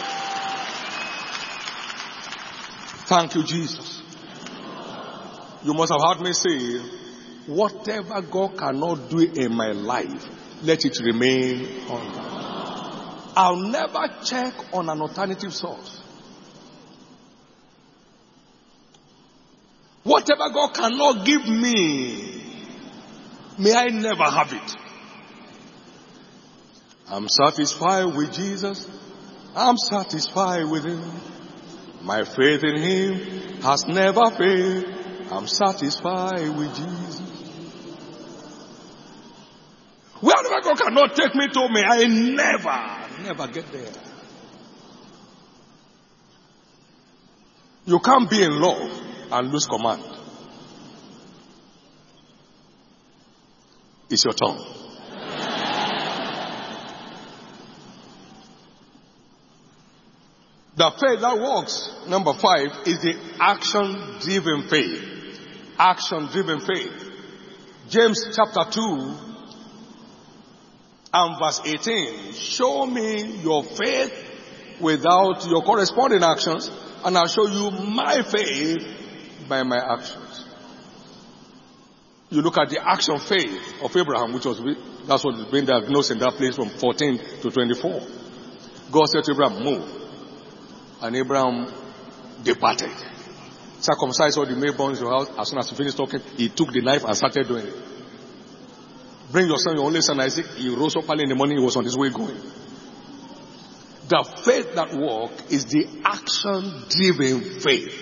Thank you, Jesus. You must have heard me say, whatever God cannot do in my life, let it remain on. I'll never check on an alternative source. Whatever God cannot give me, may I never have it. I'm satisfied with Jesus. I'm satisfied with Him. My faith in Him has never failed. I'm satisfied with Jesus. Wherever God cannot take me to, may I never get there. You can't be in love and lose command. It's your turn. The faith that works, number 5, is the action-driven faith. Action-driven faith. James chapter 2 and verse 18. Show me your faith without your corresponding actions, and I'll show you my faith by my actions. You look at the action faith of Abraham, that's what is being diagnosed in that place from 14 to 24. God said to Abraham, move. And Abraham departed. Circumcised all the maleborn in your house. As soon as he finished talking, he took the knife and started doing it. Bring your son, your only son Isaac. He rose up early in the morning. He was on his way going. The faith that works is the action-driven faith.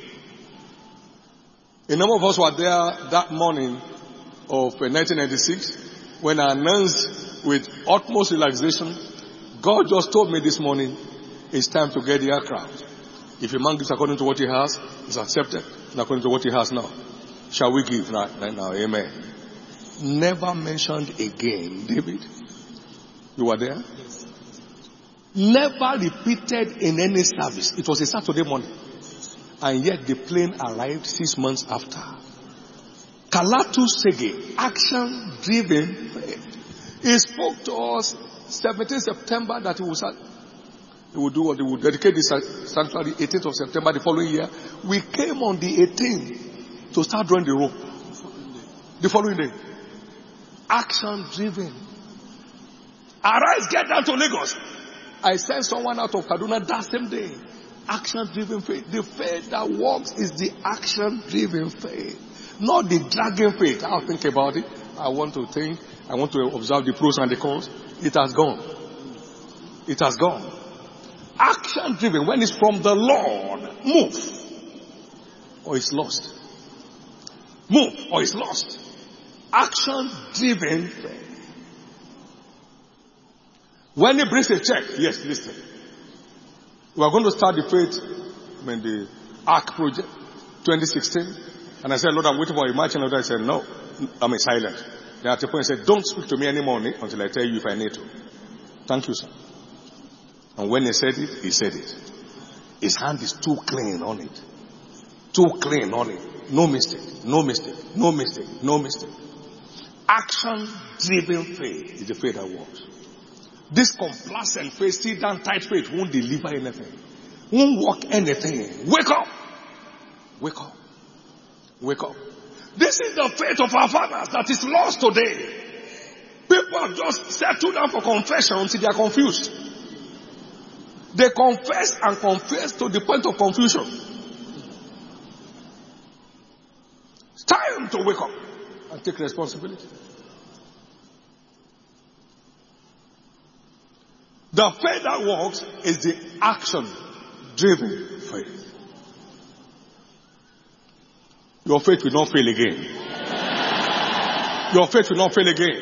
A number of us were there that morning of 1996 when I announced with utmost relaxation, God just told me this morning, it's time to get the aircraft. If a man gives according to what he has, it's accepted. And according to what he has now, shall we give right now? Amen. Never mentioned again, David. You were there? Yes. Never repeated in any service. It was a Saturday morning. And yet the plane arrived 6 months after. Kalatu Sege, action-driven faith. He spoke to us 17 September that he would do what he would dedicate this sanctuary 18th of September the following year. We came on the 18th to start drawing the rope. The following day. Action driven. Arise, get down to Lagos. I sent someone out of Kaduna that same day. Action driven faith. The faith that works is the action driven faith. Not the dragging faith. I'll think about it. I want to think. I want to observe the pros and the cons. It has gone. It has gone. Action driven. When it's from the Lord, move. Or it's lost. Move or it's lost. Action driven faith. When he brings a check, yes, listen. We are going to start the faith, the ARC project, 2016. And I said, Lord, I'm waiting for a matching order. I said, no, I'm silent. Then at the point, I said, don't speak to me anymore until I tell you if I need to. Thank you, sir. And when he said it, he said it. His hand is too clean on it. Too clean on it. No mistake, no mistake, no mistake, no mistake. Action-driven faith is the faith that works. This complacent faith, sit down tight faith won't deliver anything. Won't work anything. Wake up. Wake up. Wake up. This is the faith of our fathers that is lost today. People have just settled down for confession until they are confused. They confess and confess to the point of confusion. It's time to wake up and take responsibility. The faith that works is the action-driven faith. Your faith will not fail again. Your faith will not fail again.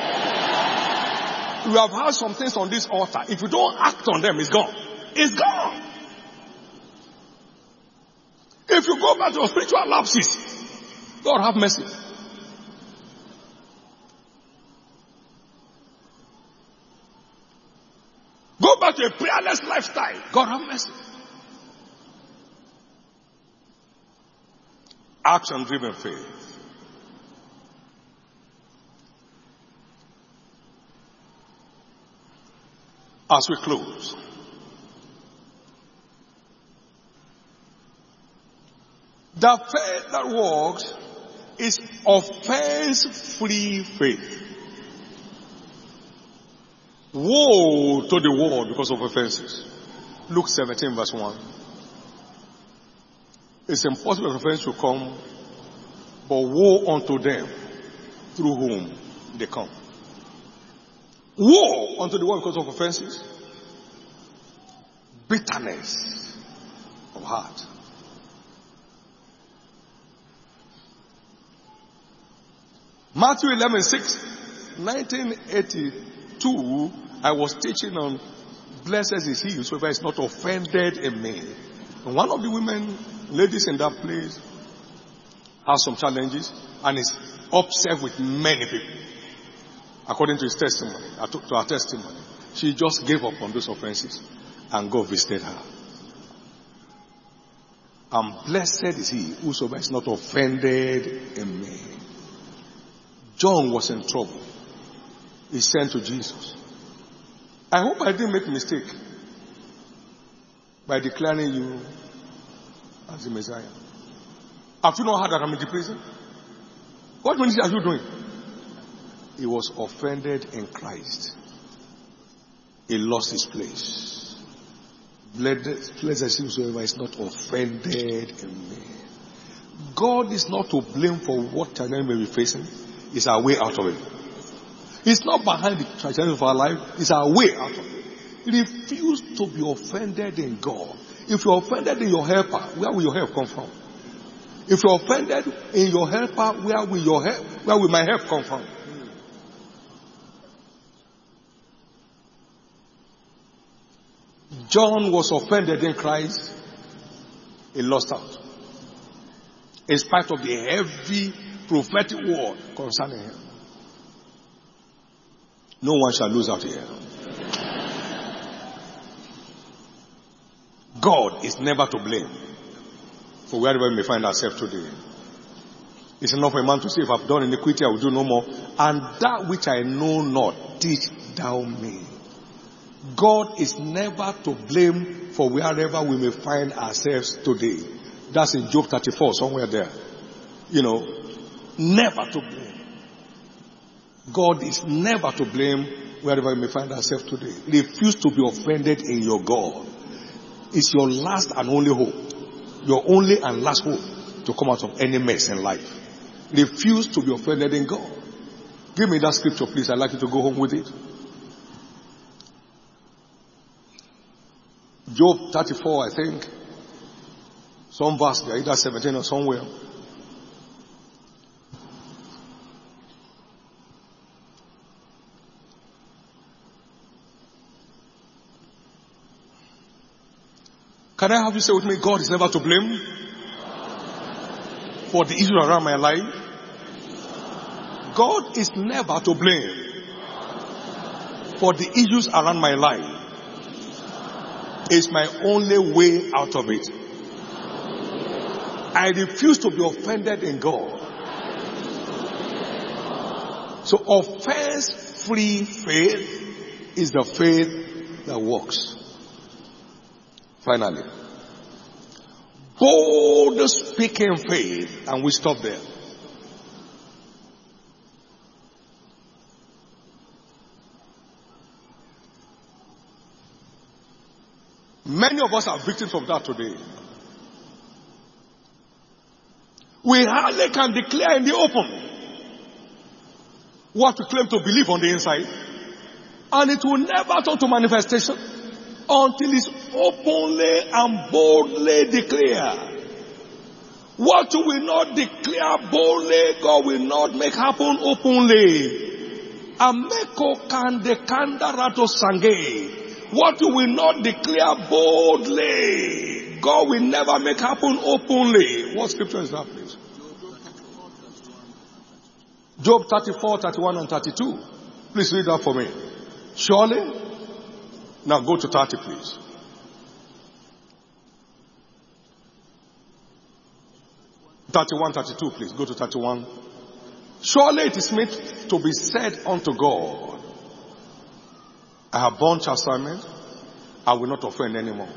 We have had some things on this altar. If you don't act on them, it's gone. It's gone. If you go back to your spiritual lapses, God have mercy. Go back to a prayerless lifestyle. God have mercy. Action-driven faith. As we close, the faith that works is offense-free faith. Woe to the world because of offenses. Luke 17 verse 1. It's impossible that offense will come, but woe unto them through whom they come. Woe unto the world because of offenses. Bitterness of heart. Matthew 11:6, 1982, I was teaching on blessed is he whosoever is not offended in me. And one of the ladies in that place has some challenges and is upset with many people. According to his testimony, to her testimony, she just gave up on those offenses and God visited her. And blessed is he whosoever is not offended in me. John was in trouble. He sent to Jesus. I hope I didn't make a mistake by declaring you as the Messiah. Have you not heard that I'm in the prison? What ministry are you doing? He was offended in Christ. He lost his place. Blessed is whosoever is not offended in me. God is not to blame for what challenge may be facing. It's our way out of it. It's not behind the tragedy of our life. It's our way out of it. Refuse to be offended in God. If you're offended in your helper, where will your help come from? If you're offended in your helper, where will my help come from? John was offended in Christ. He lost out. In spite of the heavy prophetic word concerning him. No one shall lose out here. God is never to blame for wherever we may find ourselves today. It's enough for a man to say, if I've done iniquity, I will do no more. And that which I know not, teach thou me. God is never to blame for wherever we may find ourselves today. That's in Job 34, somewhere there. Never to blame. God is never to blame wherever you may find ourselves today. Refuse to be offended in your God. It's your last and only hope. Your only and last hope to come out of any mess in life. Refuse to be offended in God. Give me that scripture, please. I'd like you to go home with it. Job 34, I think. Some verse there, either 17 or somewhere. Can I have you say with me, God is never to blame for the issues around my life? God is never to blame for the issues around my life. It's my only way out of it. I refuse to be offended in God. So offense-free faith is the faith that works. Finally, bold speaking faith, and we stop there. Many of us are victims of that today. We hardly can declare in the open what we claim to believe on the inside, and it will never turn to manifestation until it's openly and boldly declared. What you will not declare boldly, God will not make happen openly. Ameko kande kandarato sange. What you will not declare boldly, God will never make happen openly. What scripture is that, please? Job 34, 31 and 32. Please read that for me. Surely. Now go to 30, please. (31, 32, please. Go to 31. Surely it is meant to be said unto God, I have borne chastisement, I will not offend anymore.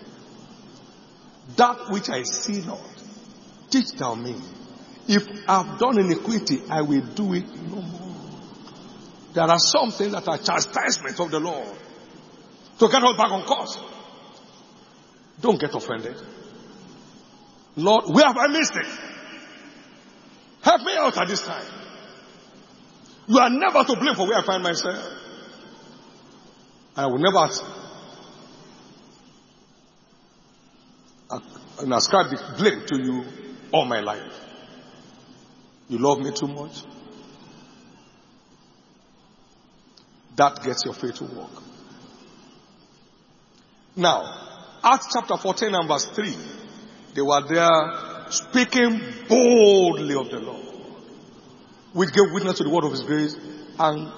That which I see not, teach thou me. If I have done iniquity, I will do it no more. There are some things that are chastisement of the Lord to get us back on course. Don't get offended. Lord, where have I missed it? Help me out at this time. You are never to blame for where I find myself. I will never ascribe the blame to you all my life. You love me too much. That gets your faith to work. Now, Acts chapter 14 and verse 3. They were there speaking boldly of the Lord, which gave witness to the word of his grace and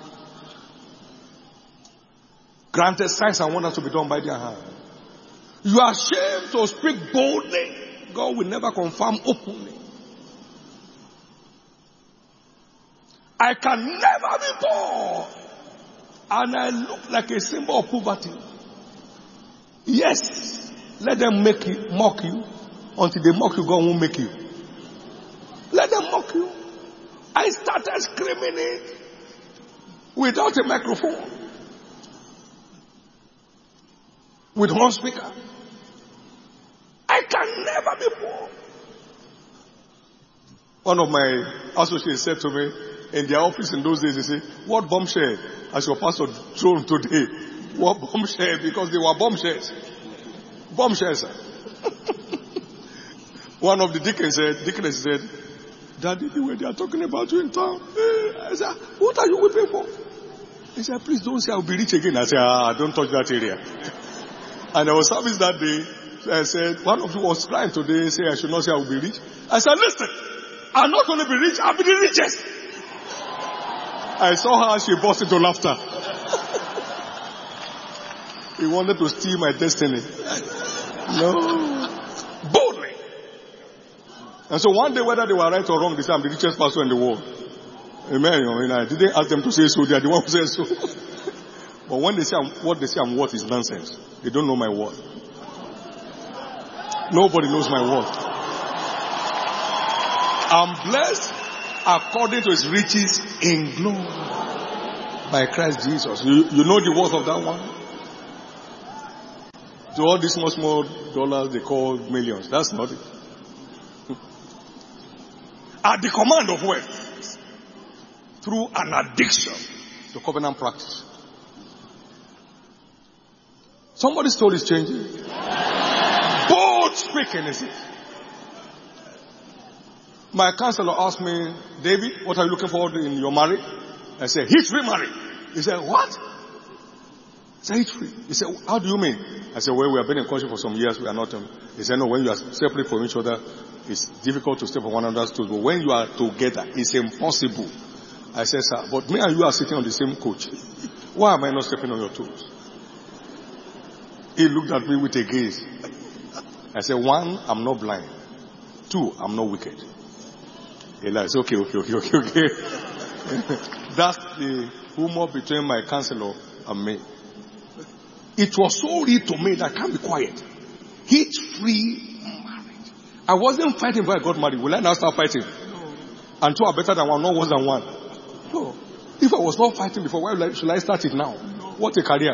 granted signs and wonders to be done by their hand. You are ashamed to speak boldly. God will never confirm openly. I can never be poor, and I look like a symbol of poverty. Yes, let them mock you. Until they mock you, God won't make you. Let them mock you. I started screaming it without a microphone, with one speaker. I can never be poor. One of my associates said to me, in their office in those days, they say, what bombshell has your pastor thrown today? What bombshell? Because they were bombshells. Bombshells. One of the deacons said, Daddy, the way they are talking about you in town. I said, what are you weeping for? He said, please don't say I'll be rich again. I said, don't touch that area. And there was service that day. I said, one of you was crying today, say I should not say I will be rich. I said, listen, I'm not going to be rich, I'll be the richest. I saw her, she burst into laughter. He wanted to steal my destiny. No. Boldly. And so one day, whether they were right or wrong, they said, I'm the richest person in the world. Amen. I didn't ask them to say so, they are the one who said so. But when they say what they say I'm worth is nonsense. They don't know my worth. Nobody knows my worth. I'm blessed according to his riches in glory. By Christ Jesus. You know the worth of that one? To all these small dollars they call millions. That's not it. At the command of wealth. Through an addiction to covenant practice. Somebody's story is changing. Bold speaking is it. My counselor asked me, David, what are you looking for in your marriage? I said, he's free marriage. He said, what? I said, he's free. He said, how do you mean? I said, well, we have been in courtship for some years. We are not. He said, no, when you are separate from each other, it's difficult to step on one another's toes. But when you are together, it's impossible. I said, sir, but me and you are sitting on the same coach. Why am I not stepping on your toes? He looked at me with a gaze. I said, 1, I'm not blind. 2, I'm not wicked. He said, okay. That's the humor between my counselor and me. It was so real to me that I can't be quiet. Hitch-free marriage. I wasn't fighting before I got married. Will I now start fighting? No. And 2 are better than 1, not worse than 1. No. If I was not fighting before, why should I start it now? No. What a career.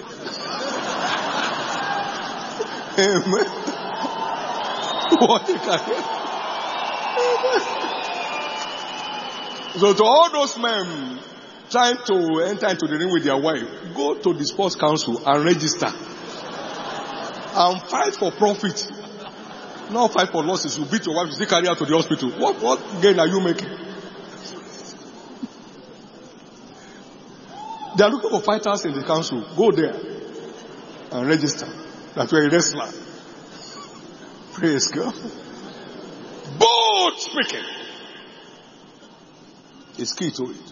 Amen. What a career. So to all those men trying to enter into the ring with their wife, go to the sports council and register. And fight for profit. Not fight for losses. You beat your wife, you still carry her to the hospital. What gain are you making? They are looking for fighters in the council. Go there and register. That you're a wrestler. Praise God. Bold speaking is key to it.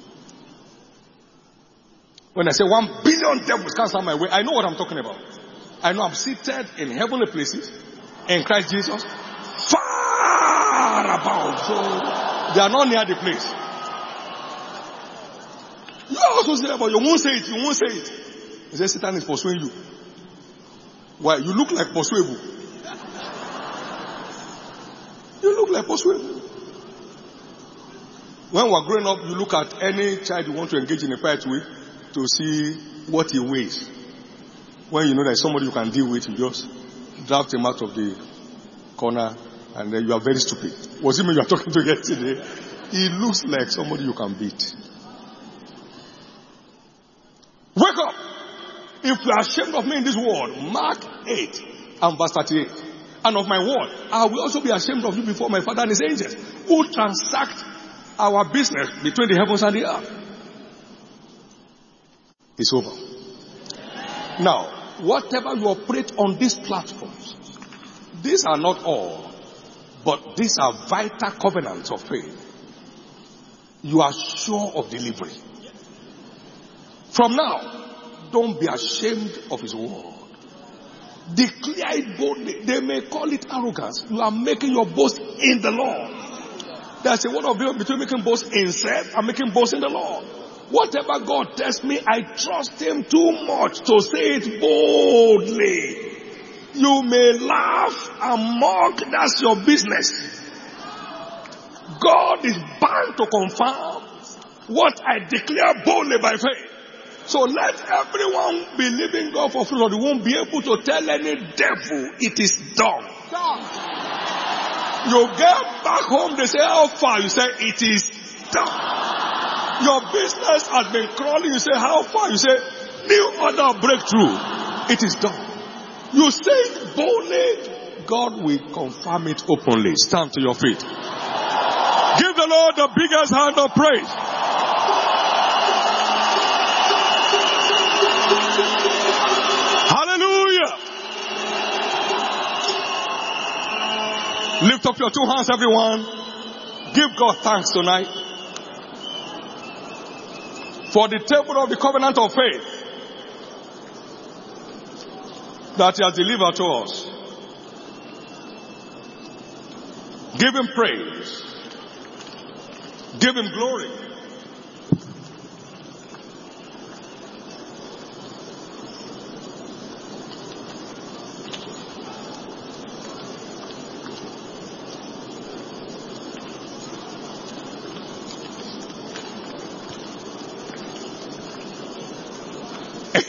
When I say 1 billion devils can't stand my way, I know what I'm talking about. I know I'm seated in heavenly places in Christ Jesus, far above. So they are not near the place. You also say about you won't say it. He says Satan is pursuing you. Why? You look like persuadable. You look like persuadable. When we're growing up, you look at any child you want to engage in a fight with to see what he weighs. When you know there's somebody you can deal with, you just draft him out of the corner and then you are very stupid. Was it me you are talking to yesterday? He looks like somebody you can beat. Wake up! If you are ashamed of me in this world, Mark 8 and verse 38. And of my word, I will also be ashamed of you before my Father and his angels, who transact our business between the heavens and the earth. It's over. Now, whatever you operate on these platforms, these are not all, but these are vital covenants of faith. You are sure of delivery. From now, don't be ashamed of his word. Declare it boldly. They may call it arrogance. You are making your boast in the Lord. There's a word of difference between making boast in self and making boast in the Lord. Whatever God tells me, I trust him too much to say it boldly. You may laugh and mock, that's your business. God is bound to confirm what I declare boldly by faith. So let everyone believing God for fruit. You won't be able to tell any devil it is done. You get back home, they say, how far? You say, it is done. Your business has been crawling. You say, how far? You say, new order breakthrough. It is done. You say it boldly, God will confirm it openly. Stand to your feet. Give the Lord the biggest hand of praise. Hallelujah. Lift up your 2 hands, everyone. Give God thanks tonight for the table of the covenant of faith that he has delivered to us. Give him praise. Give him glory.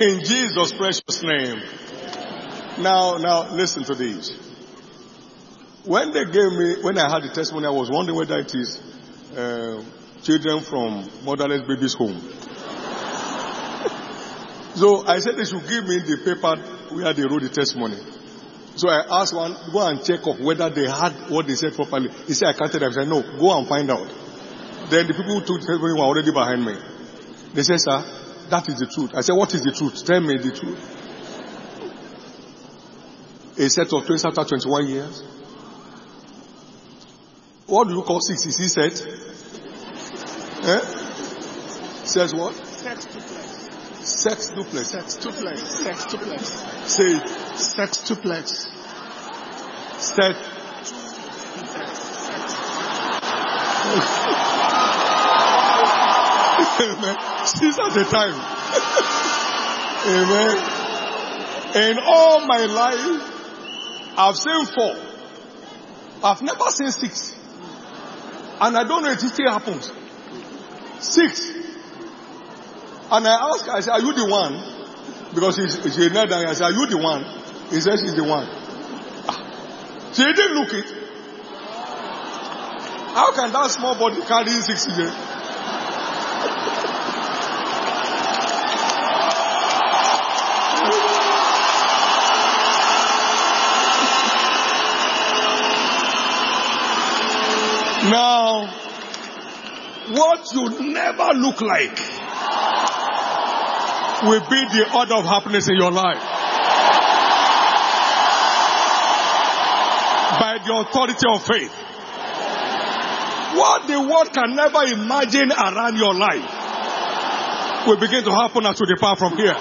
In Jesus' precious name. Now, listen to this. When I had the testimony, I was wondering whether it is children from motherless babies' home. So I said they should give me the paper where they wrote the testimony. So I asked one, go and check up whether they had what they said properly. He said, I can't tell them. I said, no, go and find out. Then the people who took the testimony were already behind me. They said, sir, that is the truth. I said, what is the truth? Tell me the truth. A set of twins after 21 years. What do you call 6? Is he set? Says what? Sex duplex. Sex duplex. Sex duplex. Sex duplex. Say it. Sex duplex. Sex. Amen. Since at the time. Amen. In all my life, I've seen 4. I've never seen 6. And I don't know if it still happens. 6. And I asked her, I said, are you the one? Because she's not there. I said, are you the one? He said, she's the one. She didn't look it. How can that small body carry 6 children? Now, what you never look like will be the order of happiness in your life. By the authority of faith. What the world can never imagine around your life will begin to happen as you depart from here.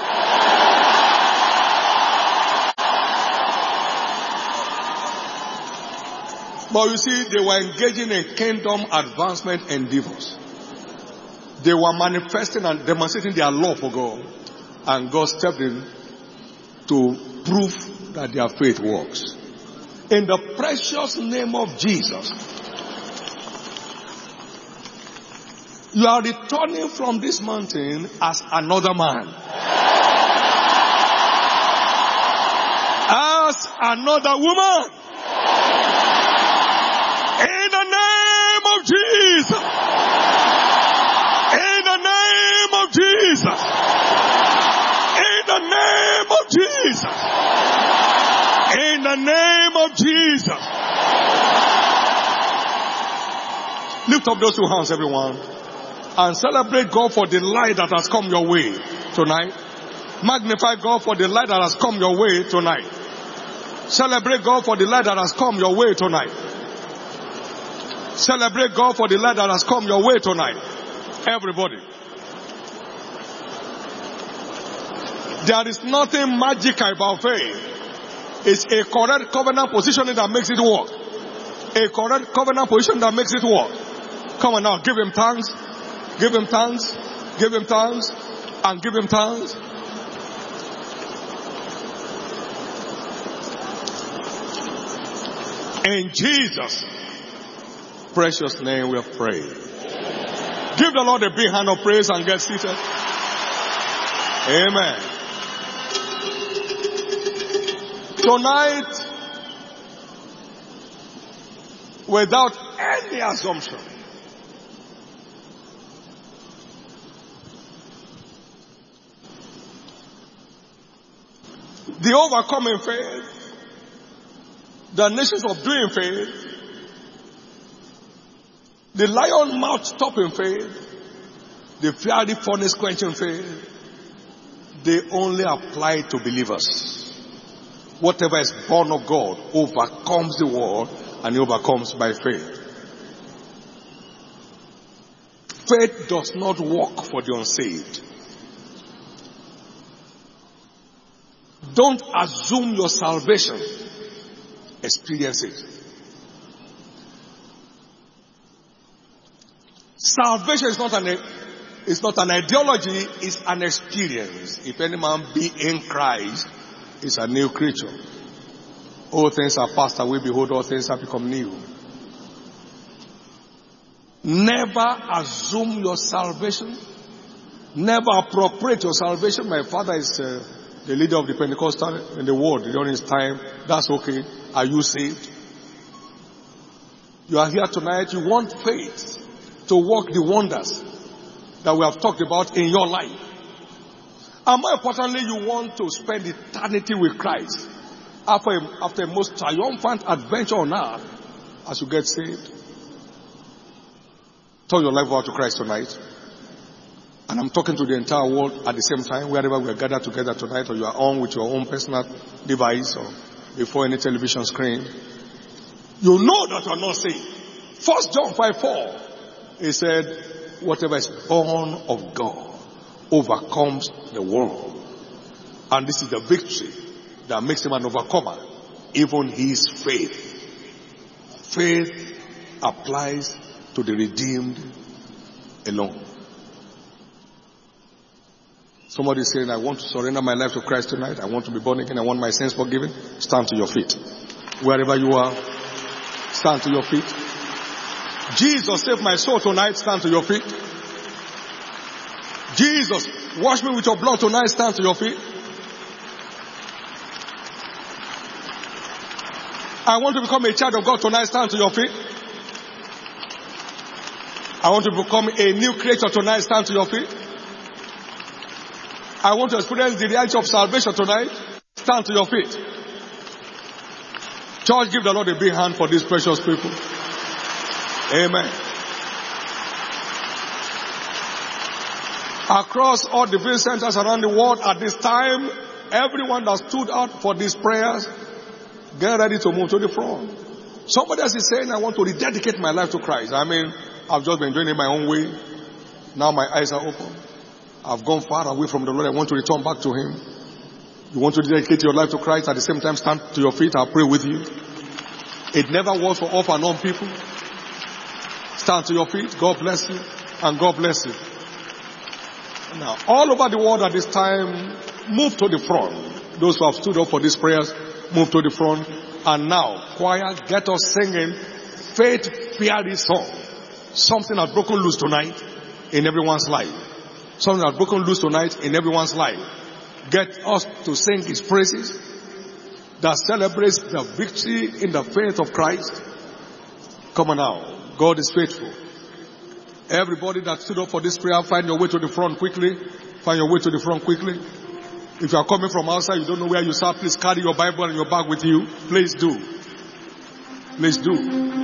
But you see, they were engaging in kingdom advancement endeavors. They were manifesting and demonstrating their love for God. And God stepped in to prove that their faith works. In the precious name of Jesus, you are returning from this mountain as another man. As another woman. In the name of Jesus. In the name of Jesus. In the name of Jesus. In the name of Jesus. Lift up those two hands, everyone, and celebrate God for the light that has come your way tonight. Magnify God for the light that has come your way tonight. Celebrate God for the light that has come your way tonight. Celebrate God for the light that has come your way tonight. Everybody. There is nothing magical about faith. It's a correct covenant positioning that makes it work. A correct covenant position that makes it work. Come on now, give him thanks. Give him thanks. Give him thanks. And give him thanks. In Jesus' precious name we have prayed. Give the Lord a big hand of praise and get seated. Amen. Tonight, without any assumption, the overcoming faith, the nations of doing faith, the lion mouth stopping faith, the fiery furnace quenching faith, they only apply to believers. Whatever is born of God overcomes the world, and it overcomes by faith. Faith does not work for the unsaved. Don't assume your salvation. Experience it. Salvation is not an ideology, it's an experience. If any man be in Christ, is a new creature. All things are passed away, behold, all things have become new. Never assume your salvation. Never appropriate your salvation. My father is the leader of the Pentecostal in the world during his time. That's okay. Are you saved? You are here tonight. You want faith to work the wonders that we have talked about in your life. And more importantly, you want to spend eternity with Christ after a most triumphant adventure on earth as you get saved. Turn your life over to Christ tonight. And I'm talking to the entire world at the same time, wherever we are gathered together tonight, or you are on with your own personal device or before any television screen. You know that you are not saved. 1 John 5:4, he said, whatever is born of God overcomes the world. And this is the victory that makes him an overcomer, even his faith. Faith applies to the redeemed alone. Somebody is saying, I want to surrender my life to Christ tonight. I want to be born again. I want my sins forgiven. Stand to your feet. Wherever you are, stand to your feet. Jesus, save my soul tonight. Stand to your feet. Jesus, wash me with your blood tonight. Stand to your feet. I want to become a child of God tonight. Stand to your feet. I want to become a new creature tonight. Stand to your feet. I want to experience the reality of salvation tonight. Stand to your feet. Church, give the Lord a big hand for these precious people. Amen. Across all the vision centers around the world at this time, everyone that stood out for these prayers, get ready to move to the front. Somebody else is saying, I want to rededicate my life to Christ. I mean, I've just been doing it my own way. Now my eyes are open. I've gone far away from the Lord. I want to return back to Him. You want to dedicate your life to Christ, at the same time stand to your feet. I'll pray with you. It never was for off and on people. Stand to your feet. God bless you. And God bless you. Now, all over the world at this time, move to the front. Those who have stood up for these prayers, move to the front. And now, choir, get us singing faith-fiery song. Something has broken loose tonight in everyone's life. Something has broken loose tonight in everyone's life. Get us to sing His praises that celebrates the victory in the faith of Christ. Come on now. God is faithful. Everybody that stood up for this prayer, find your way to the front quickly. Find your way to the front quickly. If you are coming from outside, you don't know where you are, please carry your Bible and your bag with you. Please do. Please do.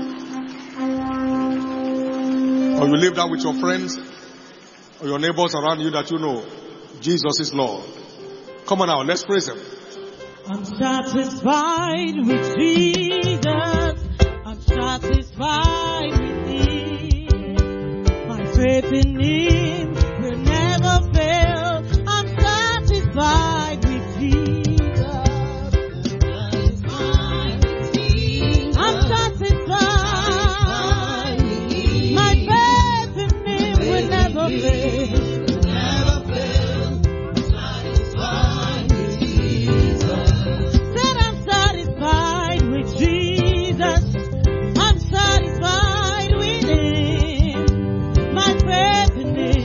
Or you leave that with your friends or your neighbors around you that you know Jesus is Lord. Come on now, let's praise Him. I'm satisfied with Jesus. I'm satisfied with Him. My faith in Him will never fail. I'm satisfied with Jesus. I'm satisfied with Him. My faith in Him will never fail. I'm satisfied with Him. My faith in Him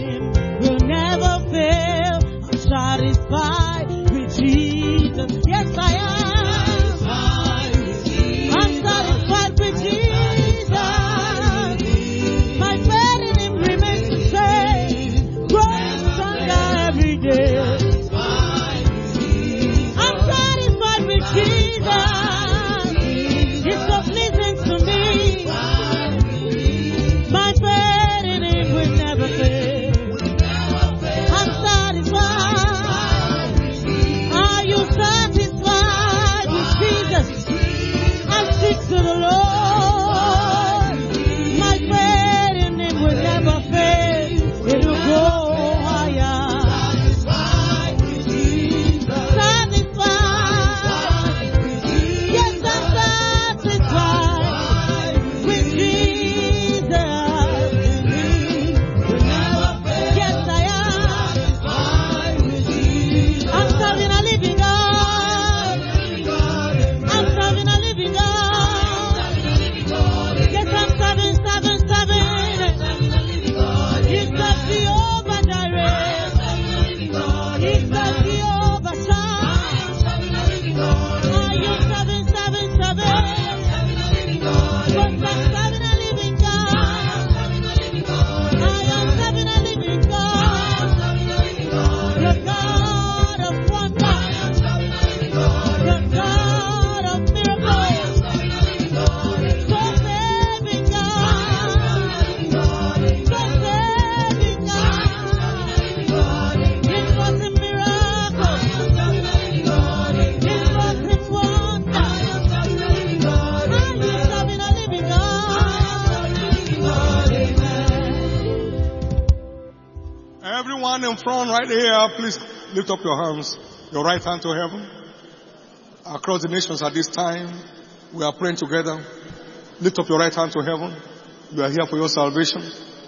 man in front right here, please lift up your hands, your right hand to heaven. Across the nations at this time, we are praying together. Lift up your right hand to heaven. You are here for your salvation.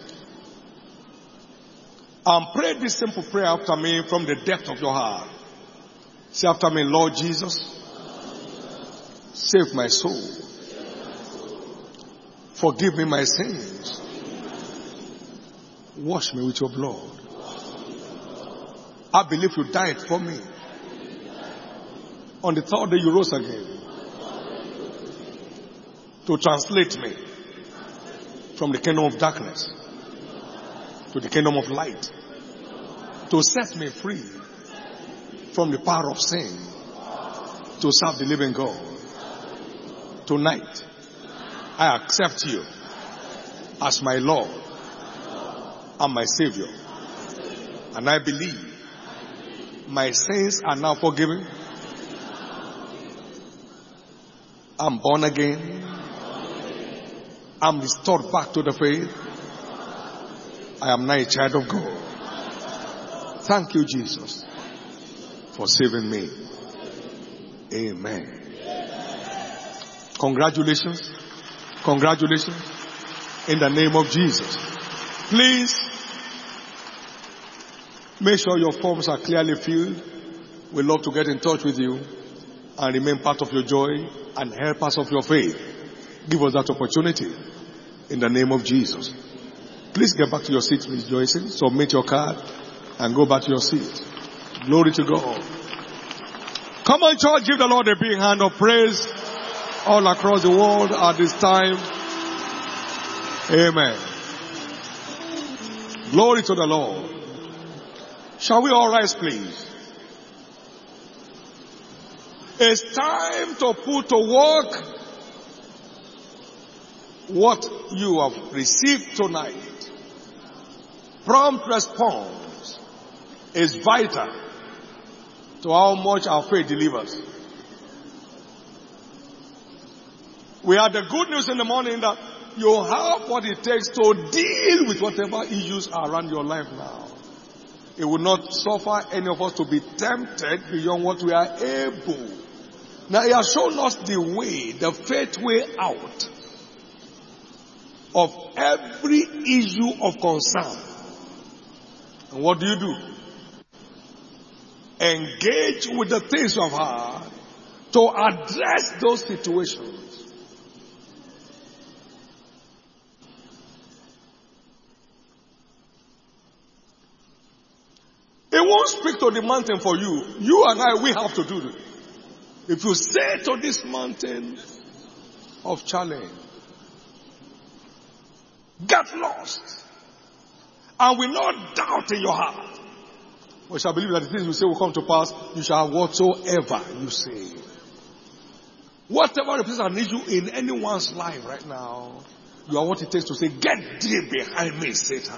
And pray this simple prayer after me from the depth of your heart. Say after me, Lord Jesus, save my soul. Forgive me my sins. Wash me with your blood. I believe you died for me. On the third day you rose again to translate me from the kingdom of darkness to the kingdom of light, to set me free from the power of sin, to serve the living God. Tonight, I accept you as my Lord and my Savior. And I believe my sins are now forgiven. I'm born again. I'm restored back to the faith. I am now a child of God. Thank you, Jesus, for saving me. Amen. Congratulations. Congratulations. In the name of Jesus. Please make sure your forms are clearly filled. We'd love to get in touch with you and remain part of your joy and help us of your faith. Give us that opportunity in the name of Jesus. Please get back to your seats rejoicing. Submit your card and go back to your seat. Glory to God. Come on, church, give the Lord a big hand of praise all across the world at this time. Amen. Glory to the Lord. Shall we all rise, please? It's time to put to work what you have received tonight. Prompt response is vital to how much our faith delivers. We had the good news in the morning that you have what it takes to deal with whatever issues are around your life now. It will not suffer any of us to be tempted beyond what we are able. Now he has shown us the way, the faith way out of every issue of concern. And what do? Engage with the things of heart to address those situations. It won't speak to the mountain for you. You and I, we have to do it. If you say to this mountain of challenge, get lost, and will not doubt in your heart, but shall believe that the things you say will come to pass, you shall have whatsoever you say. Whatever represents an issue in anyone's life right now, you are what it takes to say, get thee behind me, Satan.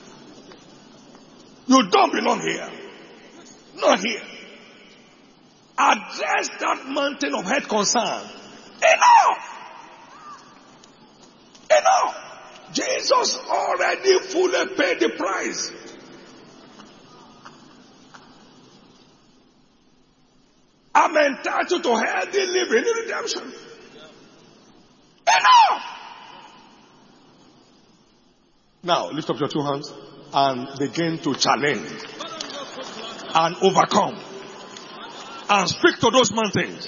You don't belong here. Not here. Address that mountain of head concern. Enough! Enough! Jesus already fully paid the price. I'm entitled to healthy living in redemption. Enough! Now, lift up your two hands and begin to challenge and overcome and speak to those mountains.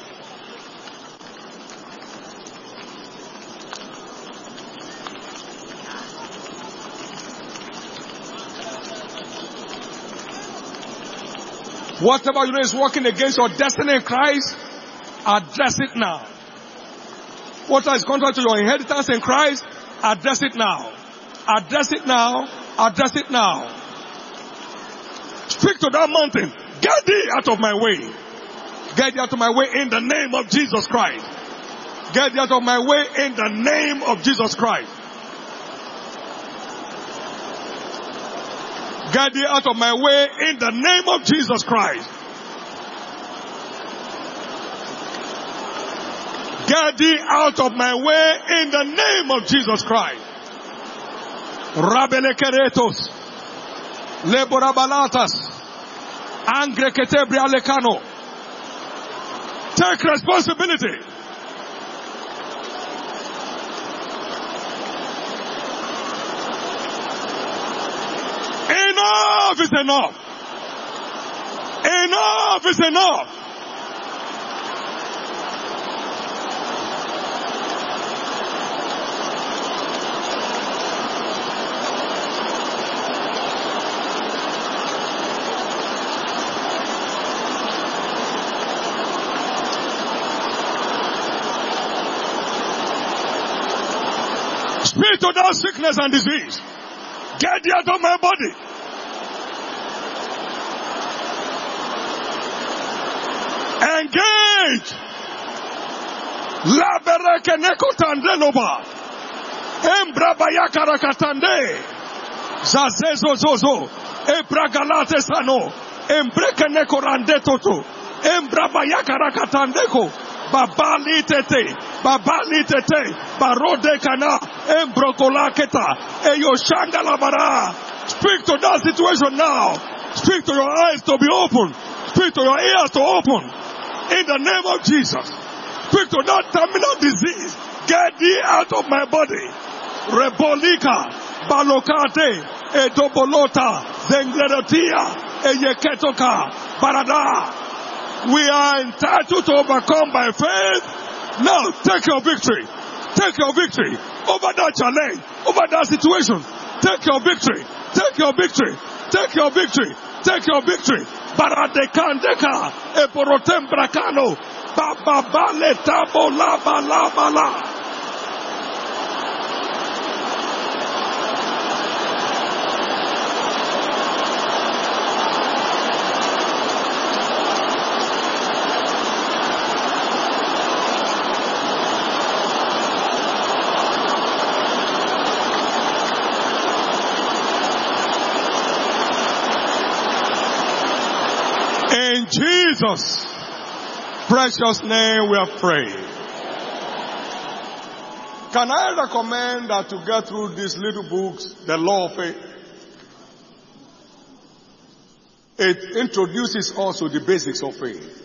Whatever you know is working against your destiny in Christ, address it now. Whatever is contrary to your inheritance in Christ, address it now. Address it now. Address it now. Speak to that mountain. Get thee out of my way. Get thee out of my way in the name of Jesus Christ. Get thee out of my way in the name of Jesus Christ. Get thee out of my way in the name of Jesus Christ. Get thee out of my way in the name of Jesus Christ. Rabelekeretos. Leborabalatas. Angre ketebria lekano. Take responsibility. Enough is enough. Enough is enough. Speak to that sickness and disease. Get out of my body. Engage. La bereke neko tandeloba. Embra bayakara katande. Zazezo zozo. Ebragalate sano. Embreke neko randetoto. Embra bayakara katandeko. Babali tete. Babali tete. Barode kana. Embrokola keta. Eyo shangala bara. Speak to that situation now. Speak to your eyes to be open. Speak to your ears to open. In the name of Jesus. Speak to that terminal disease. Get thee out of my body. Rebolika. Balokate. Edobolota. Zenglerotia. Eyeketoka. Barada. We are entitled to overcome by faith. Now take your victory. Take your victory. Over that challenge. Over that situation. Take your victory. Take your victory. Take your victory. Take your victory. Baradekandeka, Eporotem Bracano, Bababale Tabo Laba Laba La. In Jesus' precious name we are praying. Can I recommend that to get through these little books, The Law of Faith? It introduces also the basics of faith.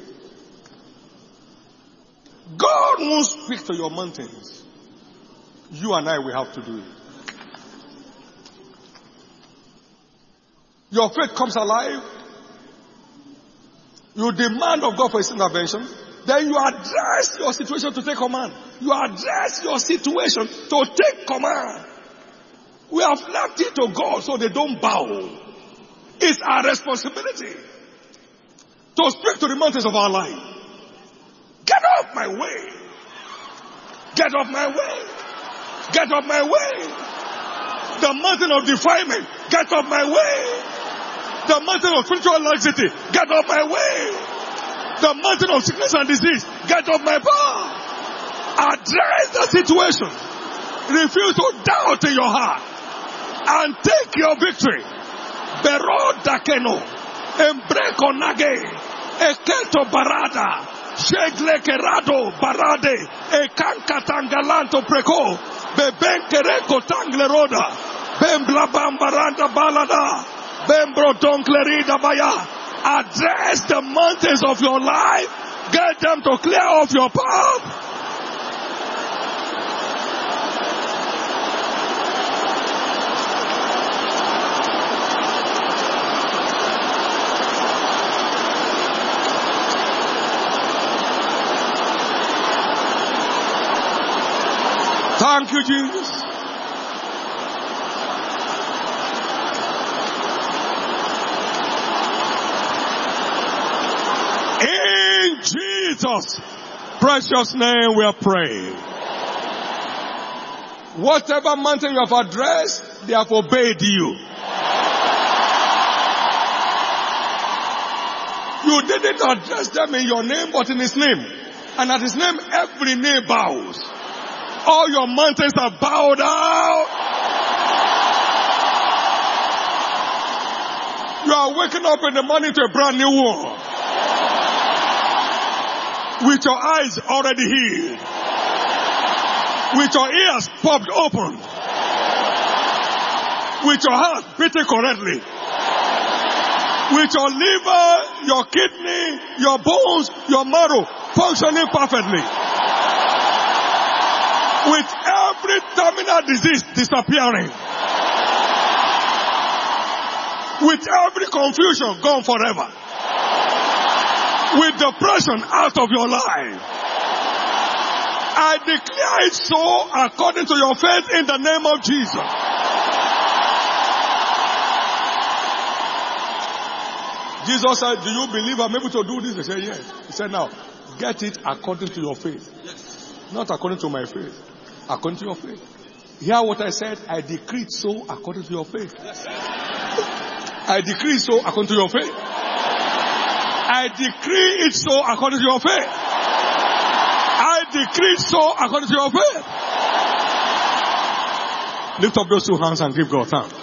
God won't speak to your mountains. You and I will have to do it. Your faith comes alive. You demand of God for His intervention. Then you address your situation to take command. You address your situation to take command. We have left it to God so they don't bow. It's our responsibility to speak to the mountains of our life. Get off my way. Get off my way. Get off my way. The mountain of defilement. Get off my way. The mountain of spiritual laxity, get off my way. The mountain of sickness and disease, get off my path. Address the situation. Refuse to doubt in your heart. And take your victory. Bero dakeno. Embreko nage. Eketo barada. Shegle kerado barade. Ekanka tangalanto preko. Bebenkereko tangleroda. Bembla bambaranda balada. Bembro donklerida baya. Address the mountains of your life. Get them to clear off your path. Thank you, Jesus. In Jesus' precious name we are praying. Whatever mountain you have addressed, they have obeyed you. You didn't address them in your name, but in His name. And at His name, every knee bows. All your mountains are bowed out. You are waking up in the morning to a brand new world. With your eyes already healed. With your ears popped open. With your heart beating correctly. with your liver, your kidney, your bones, your marrow functioning perfectly. With every terminal disease disappearing. With every confusion gone forever. With depression out of your life. I declare it so according to your faith in the name of Jesus. Jesus said, do you believe I'm able to do this? They said, yes. He said, now, get it according to your faith. Yes. Not according to my faith. According to your faith. Hear what I said? I decree it so according to your faith. Yes. I decree it so according to your faith. I decree it so according to your faith. I decree it so according to your faith. Lift up those two hands and give God thanks.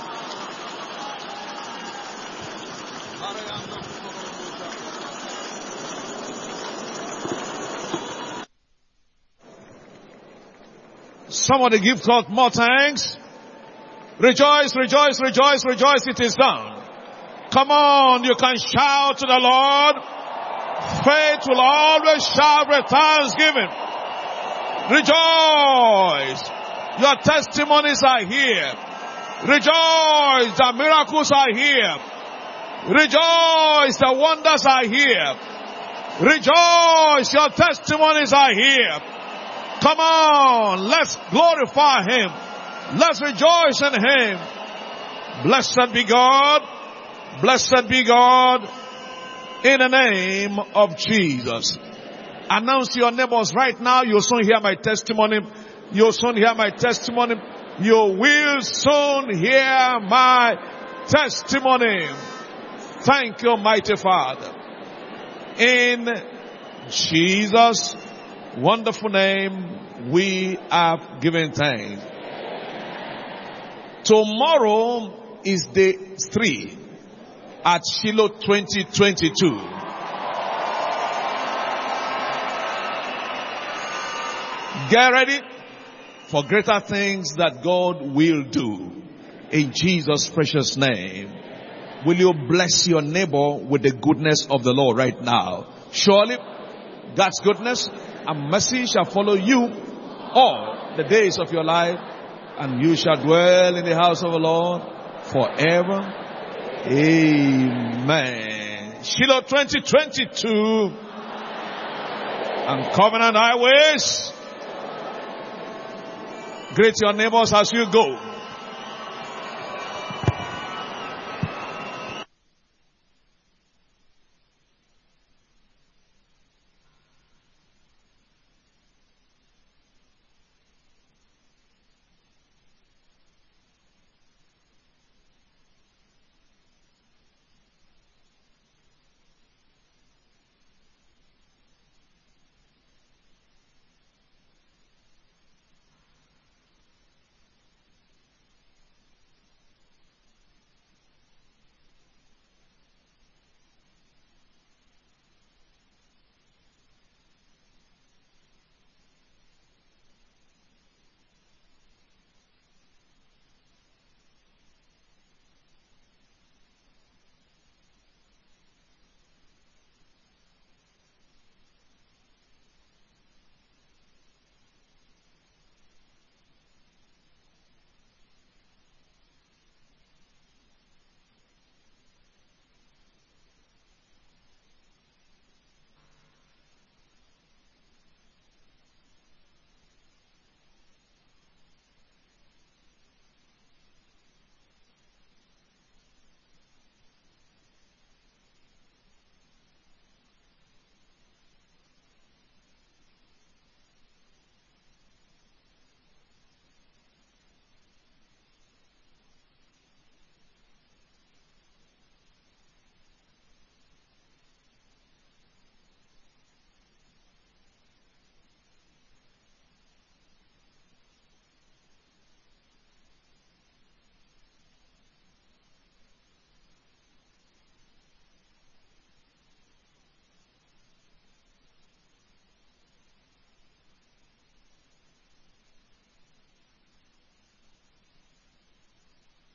Somebody give God more thanks. Rejoice, rejoice, rejoice, rejoice. It is done. Come on, you can shout to the Lord. Faith will always shout with thanksgiving. Rejoice. Your testimonies are here. Rejoice. The miracles are here. Rejoice. The wonders are here. Rejoice. Your testimonies are here. Come on, let's glorify Him. Let's rejoice in Him. Blessed be God. Blessed be God. In the name of Jesus. Announce to your neighbors right now. You'll soon hear my testimony. You'll soon hear my testimony. You will soon hear my testimony. Thank you, mighty Father. In Jesus' wonderful name, we have given thanks. Tomorrow is day 3 at Shiloh 2022. Get ready for greater things that God will do in Jesus' precious name. Will you bless your neighbor with the goodness of the Lord right now? Surely God's goodness and mercy shall follow you all the days of your life, and you shall dwell in the house of the Lord forever. Amen. Shiloh 2022 and Covenant Highways. Greet your neighbors as you go.